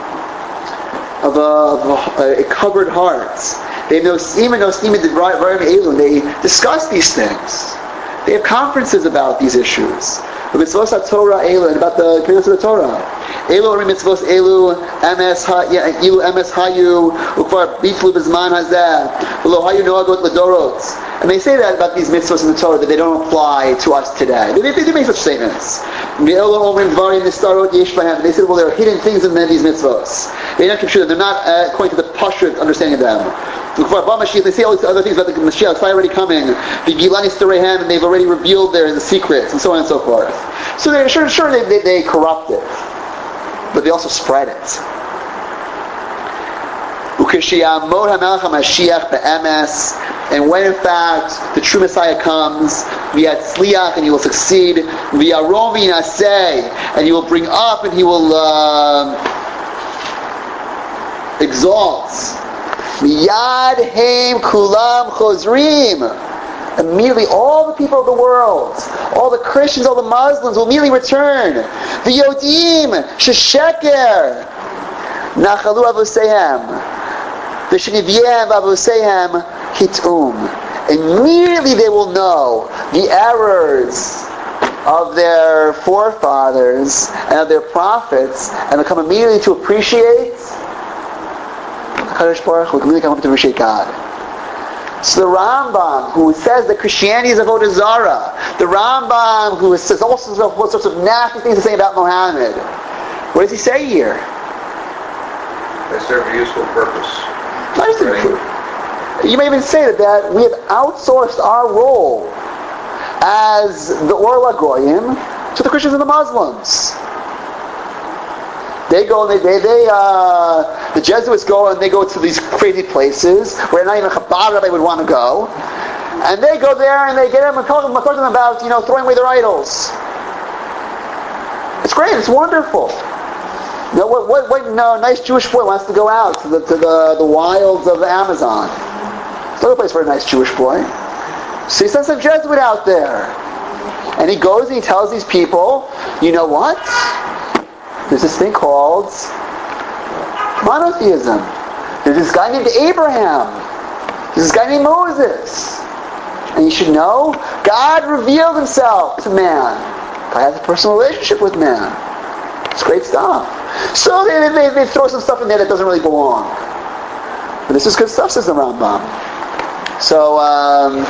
of, uh, of uh, a covered hearts, they know and they discuss these things. They have conferences about these issues. Mitzvos HaTorah Elu, and about the commandments of the Torah. Elu or mitzvos Elu, emes Elu emes hayu, ukvar bitlu b'zman hazeh, v'lo hayu noagot l'dorot. And they say that about these mitzvos in the Torah, that they don't apply to us today. They, they, they make such statements. They say, well, there are hidden things in these mitzvos. They're not computer. They're not uh, according to the pashut understanding of them. They say all these other things about the Mashiach. It's already coming. The Gilani Storehem, and they've already revealed their the secrets, and so on and so forth. So they're sure, sure they, they, they corrupt it, but they also spread it. And when in fact the true Messiah comes, v'yatzliach, and he will succeed, v'yarom v'yinaseh, and he will bring up and he will uh, exalt. Miyad heim kulam chozrim. Immediately, all the people of the world, all the Christians, all the Muslims will immediately return. V'yodim shesheker nachalu avoseihem v'shenivyehem avoseihem hitum. Immediately they will know the errors of their forefathers and of their prophets, and will come immediately to appreciate HaKadosh Baruch Hu, will immediately come up to appreciate God. So the Rambam, who says that Christianity is avodah zarah, the Rambam, who says all sorts of, all sorts of nasty things to say about Muhammad, what does he say here?
They serve a useful purpose.
Not just
Right.
You may even say that, that we have outsourced our role as the Or LaGoyim to the Christians and the Muslims. They go and they, they, they uh, the Jesuits go and they go to these crazy places where not even Chabad rabbi would want to go. And they go there and they get them and talk, talk to them about, you know, throwing away their idols. It's great, it's wonderful. You know, what, what, what no, nice Jewish boy wants to go out to the to the, the wilds of the Amazon. It's not a place for a nice Jewish boy. So he sends some Jesuit out there. And he goes and he tells these people, you know what? There's this thing called monotheism. There's this guy named Abraham. There's this guy named Moses. And you should know, God revealed himself to man. God has a personal relationship with man. It's great stuff. So they, they, they throw some stuff in there that doesn't really belong. But this is good stuff, says the Rambam. So, um,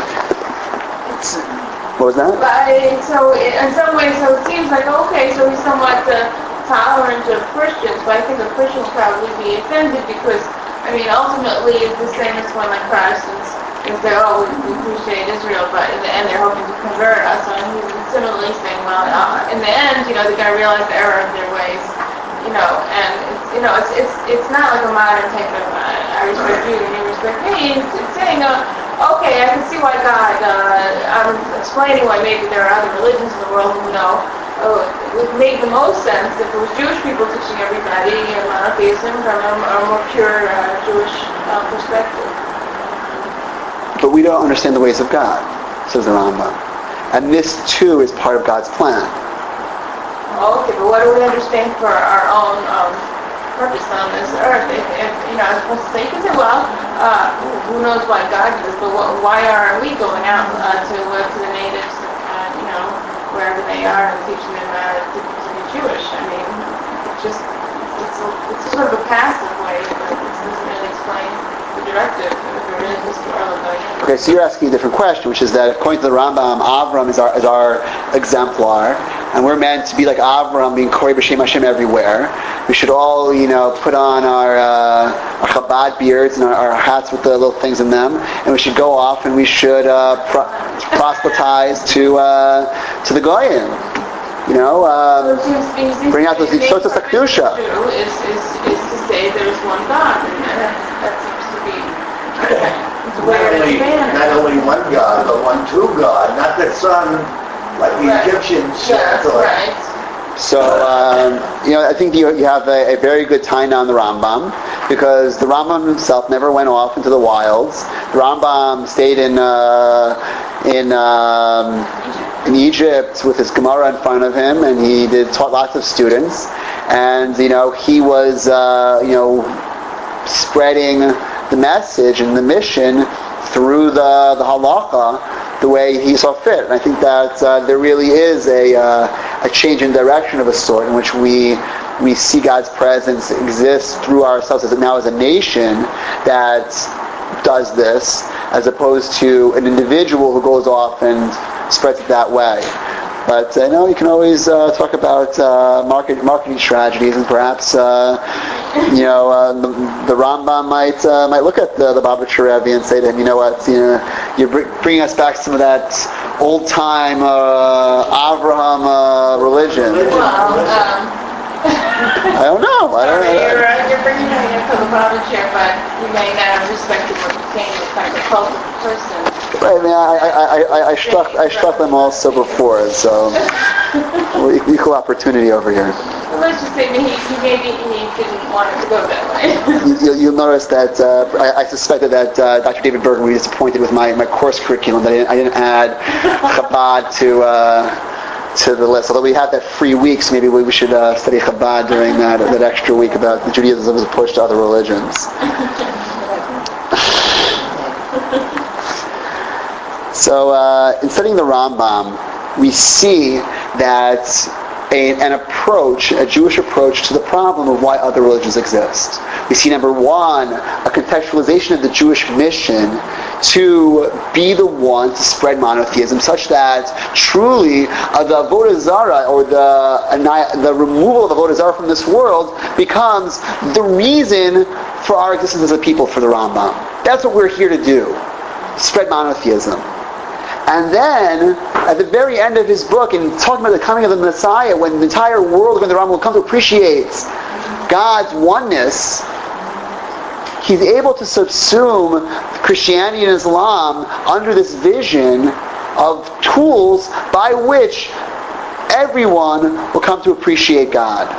what was that?
But, so in some ways, so it seems like, okay, so he's somewhat uh, tolerant of Christians, but I think a Christian would probably be offended because, I mean, ultimately it's the same as when like Protestants, they say, oh, we, we appreciate Israel, but in the end they're hoping to convert us. And he's similarly saying, well, uh, in the end, you know, they're going to realize the error of their ways, you know, and it's, you know, it's it's it's not like a modern type of, uh, I respect you and you respect me. It's, it's saying, uh, okay, I can see why God, uh, I'm explaining why maybe there are other religions in the world, you know, oh, it would make the most sense if it was Jewish people teaching everybody uh, monotheism from a, a more pure uh, Jewish uh, perspective.
But we don't understand the ways of God, says the Rambam. And this too is part of God's plan.
Oh, okay, but what do we understand for our own um, purpose on this earth? If, if you know, I was supposed to say, you can say, well, uh, who knows why God did this, but what, why are we going out uh, to uh, to the natives, uh, you know, wherever they are, and teaching them uh, to, to be Jewish? I mean, it's just it's, a, it's sort of a passive way, but it doesn't really explain the directive if there is this world.
Okay, so you're asking a different question, which is that according to the Rambam, Avram is our is our exemplar, and we're meant to be like Avram, being Korei B'Shem Hashem everywhere. We should all, you know, put on our uh, our Chabad beards and our, our hats with the little things in them, and we should go off and we should uh, pro- proselytize to uh, to the Goyim. You know, um, bring out those sorts of Sakdusha.
Is, is, is to say there's one God, and that, that seems to be the way
Not
it's
only,
expanded.
not only one God, but one true God, not the Son, like the
Right.
Egyptians
Yes,
thought.
right.
So, um, you know, I think you, you have a, a very good tie down the Rambam, because the Rambam himself never went off into the wilds. The Rambam stayed in uh, in um, in Egypt with his Gemara in front of him, and he did taught lots of students. And you know, he was uh, you know spreading the message and the mission through the the halacha the way he saw fit. And I think that uh, there really is a uh, a change in direction of a sort in which we we see God's presence exist through ourselves as now as a nation that does this, as opposed to an individual who goes off and spreads it that way. But I uh, know you can always uh, talk about uh, market, marketing strategies, and perhaps uh, you know uh, the, the Rambam might uh, might look at the, the Baba Cherevi and say to him, you know what, you know, you're br- bringing us back some of that old time uh, Abraham uh, religion.
Well, um,
I don't know. I don't
sorry,
know.
you're, uh, you're bringing me into the Baba chair, but you may not have respected what became the kind of cult of the person.
Right, I mean, I I I, I struck I struck them also before, so equal opportunity over here.
Well, let's just say he, he maybe he didn't want it to go that way.
You, you'll notice that uh, I, I suspected that uh, Doctor David Berger would be disappointed with my, my course curriculum that I didn't, I didn't add Chabad to uh, to the list. Although we have that free week, so maybe we, we should uh, study Chabad during that that extra week about the Judaism as opposed to other religions. So uh, in studying the Rambam, we see that a, an approach, a Jewish approach to the problem of why other religions exist. We see, number one, a contextualization of the Jewish mission to be the one to spread monotheism, such that truly uh, the Avodah Zarah, or the uh, the removal of Avodah Zarah from this world, becomes the reason for our existence as a people, for the Rambam. That's what we're here to do, spread monotheism. And then, at the very end of his book, in talking about the coming of the Messiah, when the entire world, when the Rambam will come to appreciate God's oneness, he's able to subsume Christianity and Islam under this vision of tools by which everyone will come to appreciate God.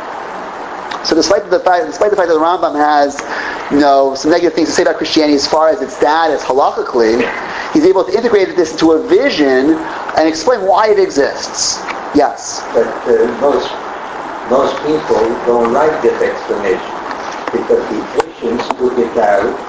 So despite the fact, despite the fact that the Rambam has, you know, some negative things to say about Christianity as far as its status halakhically, he's able to integrate this into a vision and explain why it exists. Yes?
But uh, most most people don't like this explanation because the Christians took it out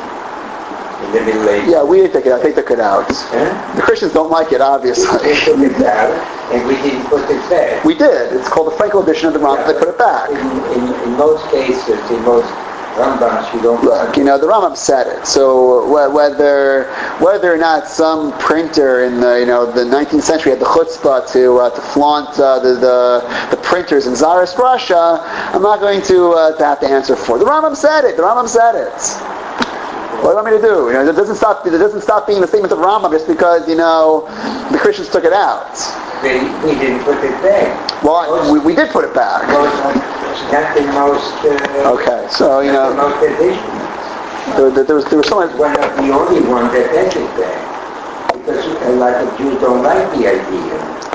in the Middle Ages.
Yeah, we didn't take it out. They took it out.
Huh?
The Christians don't like it, obviously.
They took it out, and we didn't put it back.
We did. It's called the Frankel edition of the Rambam.
Yeah,
They put it back.
In, in, in most cases, in most Rambams, you don't...
Look, you know, the Rambam said it. So wh- whether whether or not some printer in the you know the nineteenth century had the chutzpah to uh, to flaunt uh, the, the the printers in Tsarist Russia, I'm not going to uh, to have to answer for. The Rambam said it. The Rambam said it. What do you want me to do? You know, it doesn't stop. It doesn't stop being the statement of Rambam just because you know the Christians took it out.
They, we didn't put it back.
Well, we, we did put it back.
Most, not in most... Uh,
Okay, so you know,
most editions.
there, there, there was there was so much.
One of the only ones that has it back. Because a lot of Jews don't like the idea.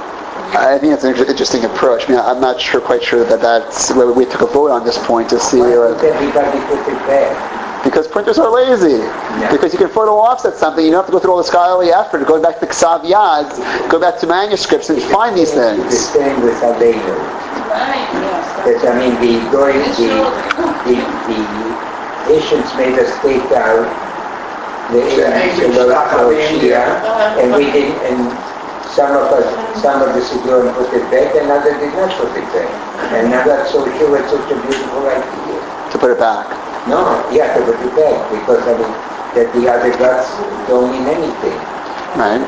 I think it's an interesting approach. I mean, I'm not sure, quite sure that that's whether we took a vote on this point to see.
Why
Uh,
would everybody put it back?
Because printers are lazy.
Yeah.
Because you can photo offset something, you don't have to go through all the scholarly effort of going back to Ksav Yad, go back to manuscripts and find these
The
things.
same with Aleinu.
Right, yes.
That, I mean, the going, the, the, the Asians made us take out the Asians of Shia, and we didn't, and some of us, some of the Sidon put it back, and others did not put it back. And I'm not so sure it's such a beautiful idea.
To put it back.
No, you have to put it back, because I mean, that the other gods don't mean anything.
Right?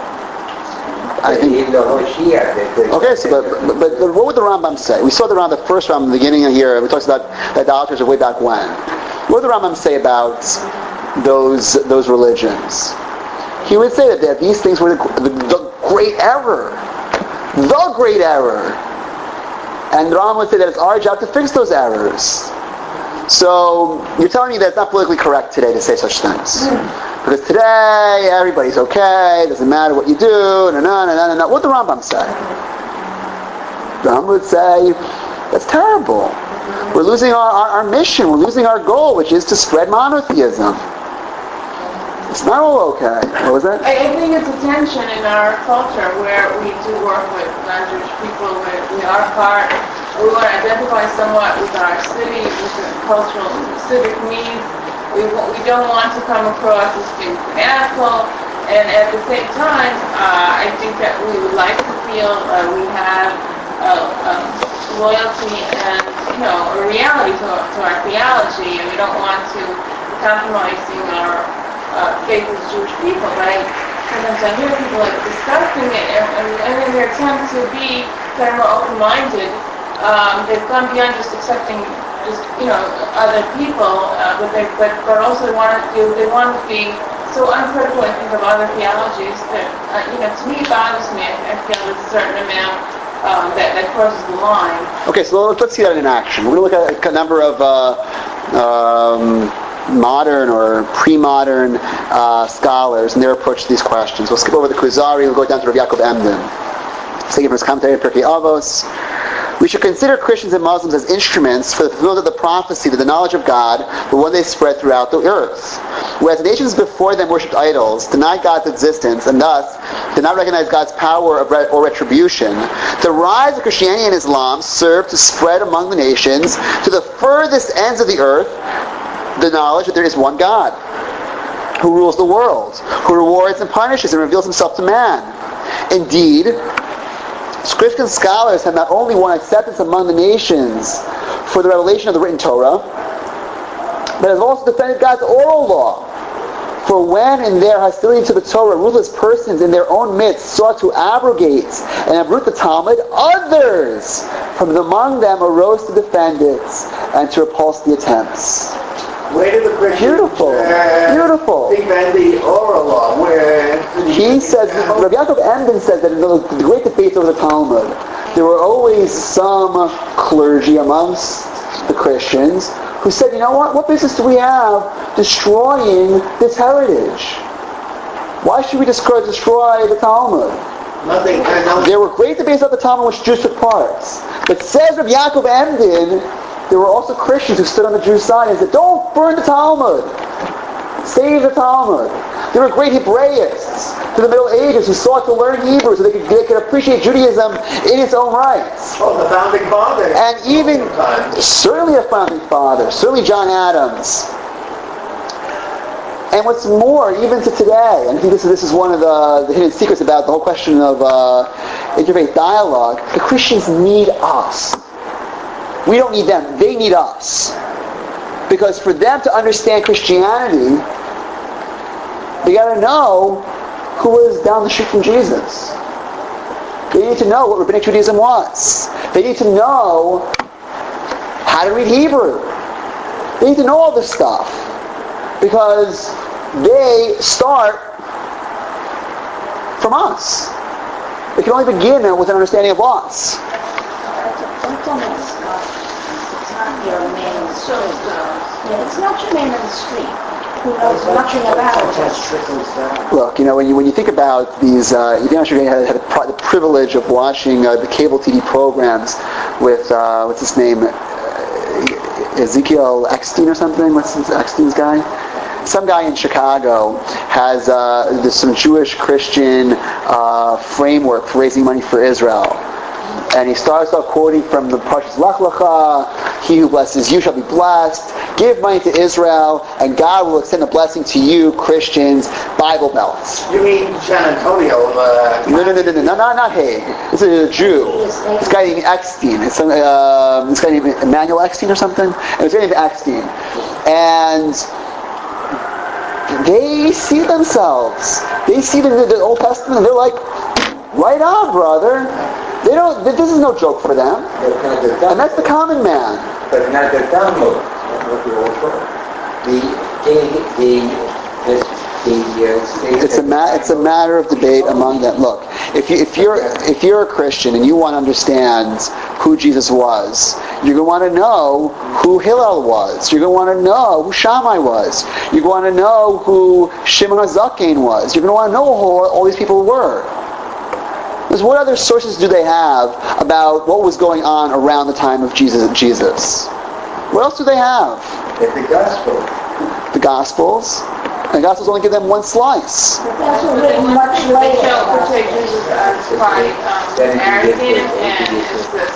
I think.
In the Hoshea, that the,
Okay, so but, but, but what would the Rambam say? We saw the Rambam, the first Rambam, in the beginning of here, we talked about idolaters of way back when. What would the Rambam say about those those religions? He would say that, that these things were the, the, the great error. The great error. And the Rambam would say that it's our job to fix those errors. So you're telling me that it's not politically correct today to say such things. Because today everybody's okay, doesn't matter what you do, no, no, no, no, no. What would the Rambam say? The Rambam would say, that's terrible. We're losing our, our, our mission, we're losing our goal, which is to spread monotheism. It's not all okay. What was that?
I, I think it's a tension in our culture where we do work with non-Jewish people, where we are part, we want to identify somewhat with our city, with the cultural, civic needs. We, we don't want to come across as being fanatical, and at the same time, uh, I think that we would like to feel uh, we have uh, um, loyalty and, you know, a reality to, to our theology, and we don't want to be compromising our Uh, faith as Jewish people, right? Sometimes I hear people like discussing it, and, and, and in their attempt to be kind of more open-minded, um, they've gone beyond just accepting just you know other people, uh, but they but but also they want to do they want to be so uncritical. I think of other theologies that uh, you know to me it bothers me. I, I feel there's a certain amount um, that that crosses the line.
Okay, so let's, let's see that in action. We're going to look at a number of uh, um, modern or pre-modern uh, scholars and their approach to these questions. We'll skip over the Kuzari, we'll go down to Rav Yaakov Emden. Taking from his commentary on Pirkei Avos. We should consider Christians and Muslims as instruments for the fulfillment of the prophecy that the knowledge of God, the one they spread throughout the earth. Whereas the nations before them worshipped idols, denied God's existence, and thus did not recognize God's power or retribution, the rise of Christianity and Islam served to spread among the nations to the furthest ends of the earth the knowledge that there is one God who rules the world, who rewards and punishes and reveals himself to man. Indeed, Christian scholars have not only won acceptance among the nations for the revelation of the written Torah, but have also defended God's oral law. For when in their hostility to the Torah, ruthless persons in their own midst sought to abrogate and uproot the Talmud, others from among them arose to defend it and to repulse the attempts.
Where do the Christians
Beautiful,
uh,
beautiful.
defend the oral law? Where
He says, Rabbi Yaakov Emden says that in the, the great debates over the Talmud, there were always some clergy amongst the Christians who said, you know what, what business do we have destroying this heritage? Why should we destroy, destroy the Talmud?
nothing. Uh,
There were great debates about the Talmud which Jews took part. But says Rabbi Yaakov Emden, there were also Christians who stood on the Jews' side and said, don't burn the Talmud. Save the Talmud. There were great Hebraists through the Middle Ages who sought to learn Hebrew so they could, they could appreciate Judaism in its own rights.
oh, the founding fathers.
And even, certainly a founding father, certainly John Adams. And what's more, even to today, and I think this is, this is one of the, the hidden secrets about the whole question of uh, interfaith dialogue, the Christians need us. We don't need them. They need us. Because for them to understand Christianity, they got to know who was down the street from Jesus. They need to know what Rabbinic Judaism was. They need to know how to read Hebrew. They need to know all this stuff. Because they start from us. They can only begin with an understanding of us.
Don't tell me this stuff. It's not your man in the street. Yeah, it's not your man in the street who knows nothing about it.
Look, you know, when you when you think about these, uh, you think I had, had the, the privilege of watching uh, the cable T V programs with uh, what's his name, uh, Ezekiel Eckstein or something. What's this Eckstein's guy? Some guy in Chicago has uh, there's some Jewish Christian uh, framework for raising money for Israel. And he starts off quoting from the Parshas Lech Lecha, he who blesses you shall be blessed, give money to Israel, and God will extend the blessing to you, Christians, Bible belts.
You mean San Antonio? Uh,
No, no, no, no, no, no, not, not Hague. This is a Jew. This guy named Eckstein. It's some, uh, this guy named Emmanuel Eckstein or something. And this guy named Eckstein. And they see themselves. They see the, the Old Testament and they're like, right on, brother. They don't. This is no joke for them, and that's the common man.
But not the Talmud. The the the the, the uh, state
It's a ma- It's a matter of debate among them. Look, if you if you're if you're a Christian and you want to understand who Jesus was, you're going to want to know who Hillel was. You're going to want to know who Shammai was. You're going to want to know who Shimon HaZaken was. You're going to want to know who all these people were. Because what other sources do they have about what was going on around the time of Jesus? Jesus? What else do they have?
the gospel.
The Gospels. And the Gospels only give them one slice.
That's written much
They
later.
show portray Jesus as quite um, arrogant and is this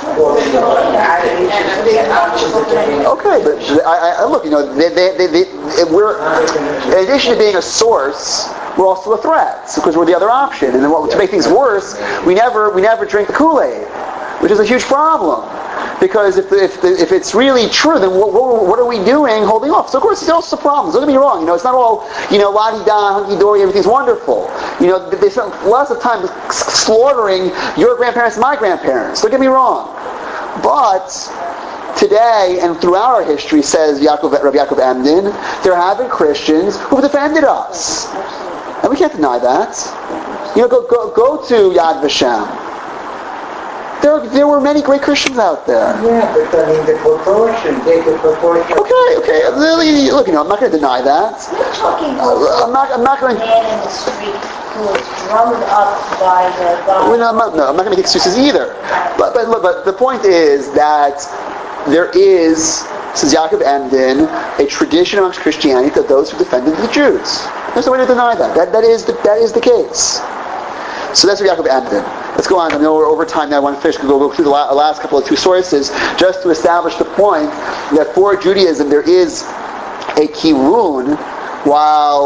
and a big um,
Okay, but I, I, look, you know, they, they, they, they, we're, in addition to being a source, we're also a threat because we're the other option. And then what, to make things worse, we never we never drink the Kool-Aid, which is a huge problem. Because if the, if the, if it's really true, then what, what, what are we doing holding off? So of course, there's also problems. Don't get me wrong. You know, it's not all you know, la-di-da, hunky-dory, everything's wonderful. You know, they spent lots of time slaughtering your grandparents and my grandparents. Don't get me wrong. But today and throughout our history, says Yaakov, Rabbi Yaakov Emden, there have been Christians who have defended us. And we can't deny that. You know, go go go to Yad Vashem. There, there were many great Christians out there.
Yeah, but I mean the proportion, take the proportion.
Okay, okay. Really, look, you know, I'm not going to deny that.
We're talking
Uh,
about
I'm not. I'm not going
a
to.
man in the street who was drummed up by the guy.
Well, no, I'm not, no, I'm not going to make excuses either. But, but look, but the point is that there is, says Yaakov Emden, a tradition amongst Christianity that those who defended the Jews. There's no way to deny that. That that is the, that is the case. So that's what Yaakov Emden. Let's go on. I know we're over time now. I want to finish. We'll go through the last couple of two sources just to establish the point that for Judaism there is a kirun, while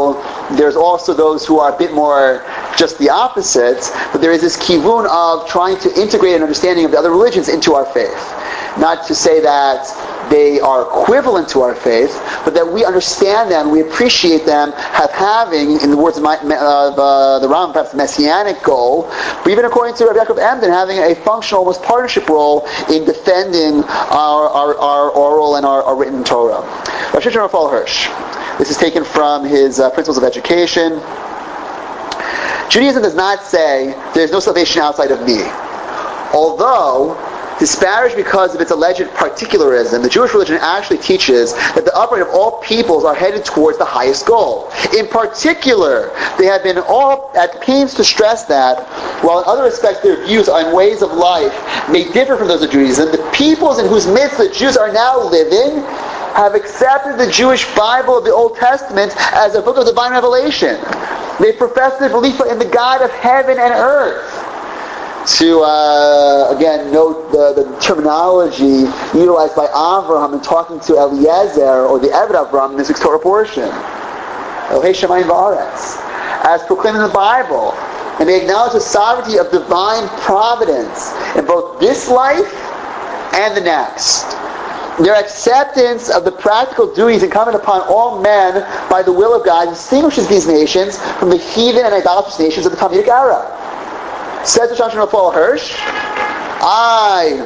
There's also those who are a bit more just the opposite, but there is this kivun of trying to integrate an understanding of the other religions into our faith. Not to say that they are equivalent to our faith, but that we understand them, we appreciate them, have having, in the words of, my, of uh, the Rambam, perhaps a messianic goal, but even according to Rabbi Yaakov Emden, having a functional, almost partnership role in defending our, our, our oral and our, our written Torah. Rav Shimshon Raphael Hirsch. This is taken from his uh, Principles of Education. Judaism does not say there's no salvation outside of me. Although disparaged because of its alleged particularism, the Jewish religion actually teaches that the upright of all peoples are headed towards the highest goal. In particular, they have been all at pains to stress that, while in other respects their views on ways of life may differ from those of Judaism, the peoples in whose midst the Jews are now living have accepted the Jewish Bible of the Old Testament as a book of divine revelation. They profess their belief in the God of heaven and earth. To, uh, again, note the, the terminology utilized by Avraham in talking to Eliezer, or the Eved Avraham, in this Torah portion. Elohei Shamayim Va'aretz. As proclaimed in the Bible. And they acknowledge the sovereignty of divine providence in both this life and the next. Their acceptance of the practical duties incumbent upon all men by the will of God distinguishes these nations from the heathen and idolatrous nations of the Talmudic era. Says Rav Shimshon Raphael Hirsch, I,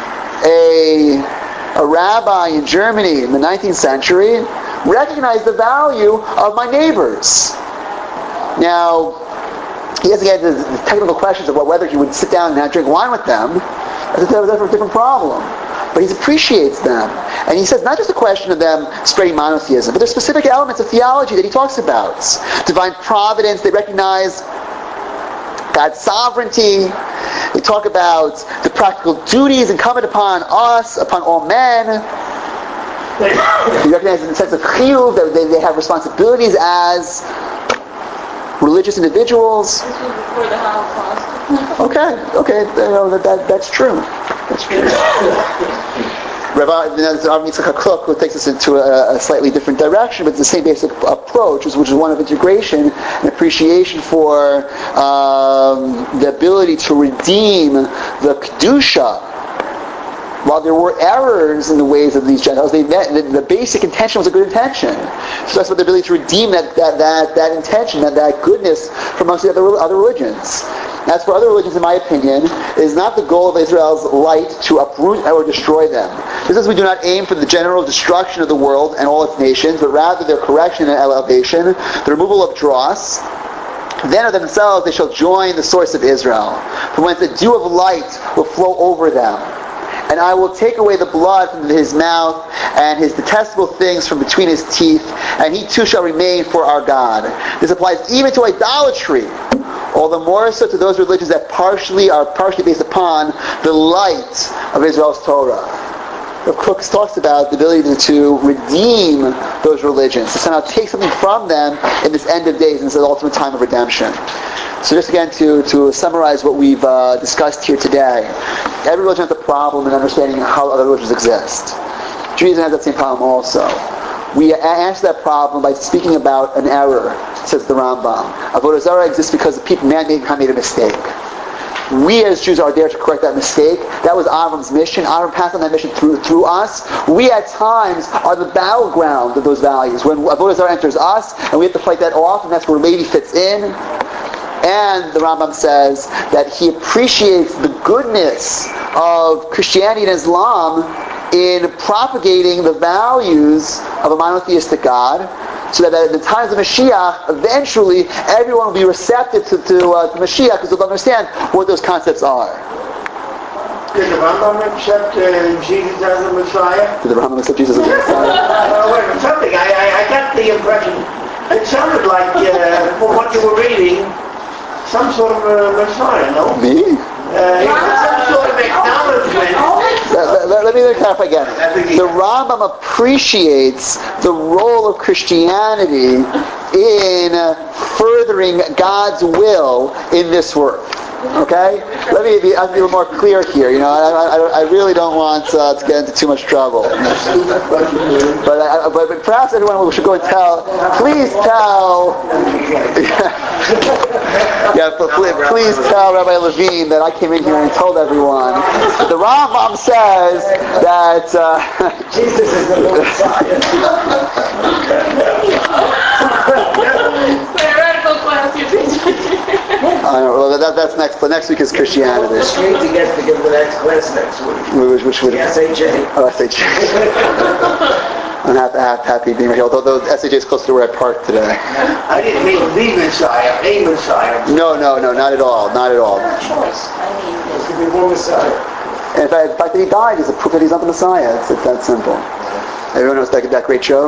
a, a rabbi in Germany in the nineteenth century, recognize the value of my neighbors. Now, he doesn't get into the technical questions about whether he would sit down and drink wine with them. That's a different, different problem. But he appreciates them. And he says not just a question of them spreading monotheism, but there's specific elements of theology that he talks about. Divine providence, they recognize God's sovereignty. They talk about the practical duties incumbent upon us, upon all men. They recognize in the sense of chiyuv that they, they have responsibilities as religious individuals.
This was before the Holocaust.
Okay, okay, you know, that, that that's true. That's true. Rabbi Yitzchak HaKluk, who takes us into a, a slightly different direction, but it's the same basic approach, which is one of integration and appreciation for um, the ability to redeem the Kedusha. While there were errors in the ways of these Gentiles, they met, the, the basic intention was a good intention. So that's what the ability to redeem that that that, that intention, that, that goodness from amongst the other, other religions. As for other religions, in my opinion, it is not the goal of Israel's light to uproot or destroy them. This is, we do not aim for the general destruction of the world and all its nations, but rather their correction and elevation, the removal of dross. Then of themselves they shall join the source of Israel, from whence the dew of light will flow over them. And I will take away the blood from his mouth and his detestable things from between his teeth, and he too shall remain for our God. This applies even to idolatry, all the more so to those religions that partially are partially based upon the light of Israel's Torah. The Cook talks about the ability to redeem those religions, to somehow take something from them in this end of days, in this ultimate time of redemption. So just again to, to summarize what we've uh, discussed here today. Every religion has a problem in understanding how other religions exist. Judaism has that same problem also. We answer that problem by speaking about an error, says the Rambam. Avodah Zarah exists because the people, man made a mistake. We as Jews are there to correct that mistake. That was Avram's mission. Avram passed on that mission through through us. We at times are the battleground of those values. When Avodah Zarah enters us, and we have to fight that off, and that's where Levi fits in. And the Rambam says that he appreciates the goodness of Christianity and Islam in propagating the values of a monotheistic God, so that at the times of Mashiach, eventually everyone will be receptive to, to, uh, to Mashiach because they'll understand what those concepts are.
Did the Rambam accept uh, Jesus as the Messiah?
Did the Rambam accept Jesus as the Messiah?
uh, wait, something. I, I, I got the impression. It sounded like, uh, from what you were reading, some sort of uh, Messiah, no?
Me?
Uh, some sort of acknowledgement.
Let, let, let me clarify again. The Rambam appreciates the role of Christianity in furthering God's will in this world. Okay? Let me be, I'll be a little more clear here. You know, I, I, I really don't want uh, to get into too much trouble. But, I, but, but perhaps everyone should go and tell, please tell, yeah, please, please tell Rabbi Levine that I came in here and told everyone. The Rambam says that uh,
Jesus is the Messiah.
Theoretical class you're teaching.
I don't know, well, that, that's next. But next week is Christianity.
The street he gets to give the next class next week.
Which, which would
The S H A.
Oh, S H A. I'm happy, happy being here. Although the S H A is close to where I parked today.
I didn't mean the Messiah, a Messiah.
No, no, no, not at all, not at all.
No choice. I mean,
There could be one Messiah.
And in fact, the fact that he died is a proof that he's not the Messiah. It's, it's that simple. Everyone knows that, that great joke?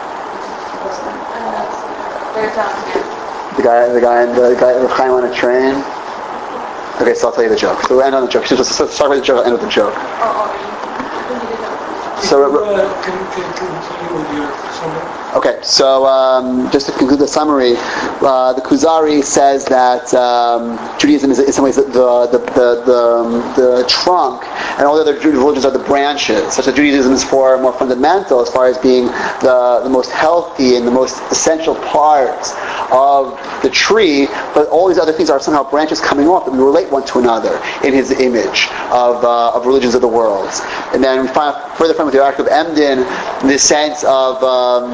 There's um,
The guy, the guy, in the guy, Rav Chaim on a train. Okay, so I'll tell you the joke. So we'll end on the joke. So just start with the joke. I'll end with the joke.
oh, oh, you, you
So,
uh, can you continue with your summary?
okay, so um, just to conclude the summary, uh, the Kuzari says that um, Judaism is in some ways the the the, the, the, the trunk, and all the other religions are the branches. Such that Judaism is far more fundamental as far as being the, the most healthy and the most essential part of the tree, but all these other things are somehow branches coming off that we relate one to another in his image of, uh, of religions of the world. And then we find out further from with the Ark of Emden the sense of um,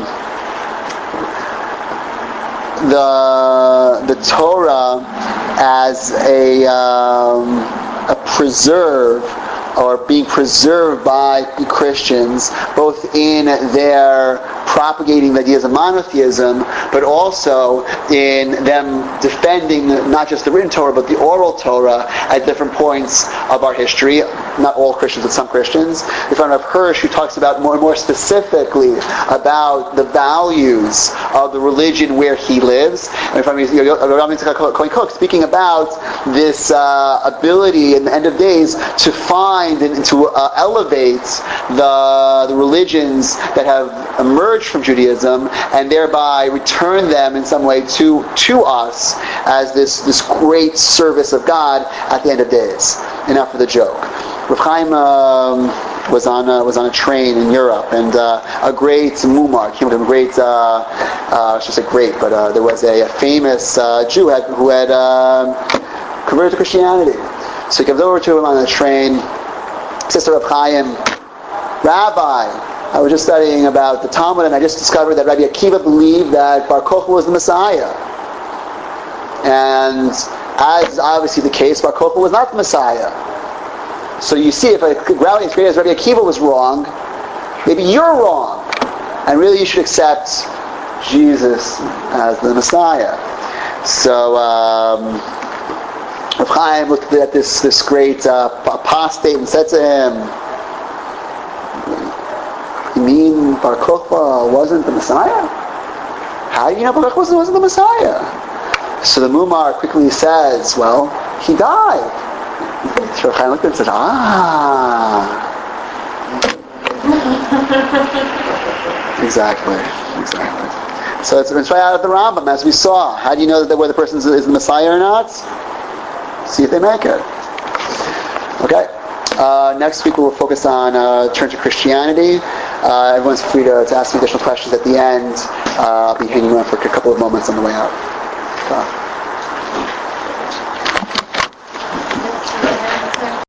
the the Torah as a um, a preserve, or being preserved by Christians, both in their propagating the ideas of monotheism, but also in them defending not just the written Torah, but the oral Torah at different points of our history. Not all Christians, but some Christians. We found Rav Hirsch, who talks about more and more specifically about the values of the religion where he lives. And we find Rav Yitzchak Cohen Cook speaking about this uh, ability in the end of days to find and to uh, elevate the, the religions that have emerged from Judaism, and thereby return them in some way to to us as this this great service of God at the end of days. Enough for the joke. Rav Chaim um, was on a, was on a train in Europe, and uh, a great mumar came with him. A great, uh, uh, I should say great, but uh, there was a, a famous uh, Jew had, who had uh, converted to Christianity. So he comes over to him on the train. Sister Rav Chaim, Rabbi, I was just studying about the Talmud, and I just discovered that Rabbi Akiva believed that Bar Kokhba was the Messiah. And as obviously the case, Bar Kokhba was not the Messiah. So you see, if a rally as great as Rabbi Akiva was wrong, maybe you're wrong. And really you should accept Jesus as the Messiah. So, um, Rav Chaim looked at this, this great uh, apostate and said to him, "You mean Bar Kokhba wasn't the Messiah? How do you know Bar Kokhba wasn't the Messiah?" So the Mumar quickly says, "Well, he died." So Rav Chaim looked at him and said, "Ah." Exactly, exactly. So it's, it's right out of the Rambam, as we saw. How do you know that whether the person is, is the Messiah or not? See if they make it. Okay. Uh, next week we'll focus on uh, turn to Christianity. Uh, everyone's free to, to ask me additional questions at the end. Uh, I'll be hanging around for a couple of moments on the way out. So.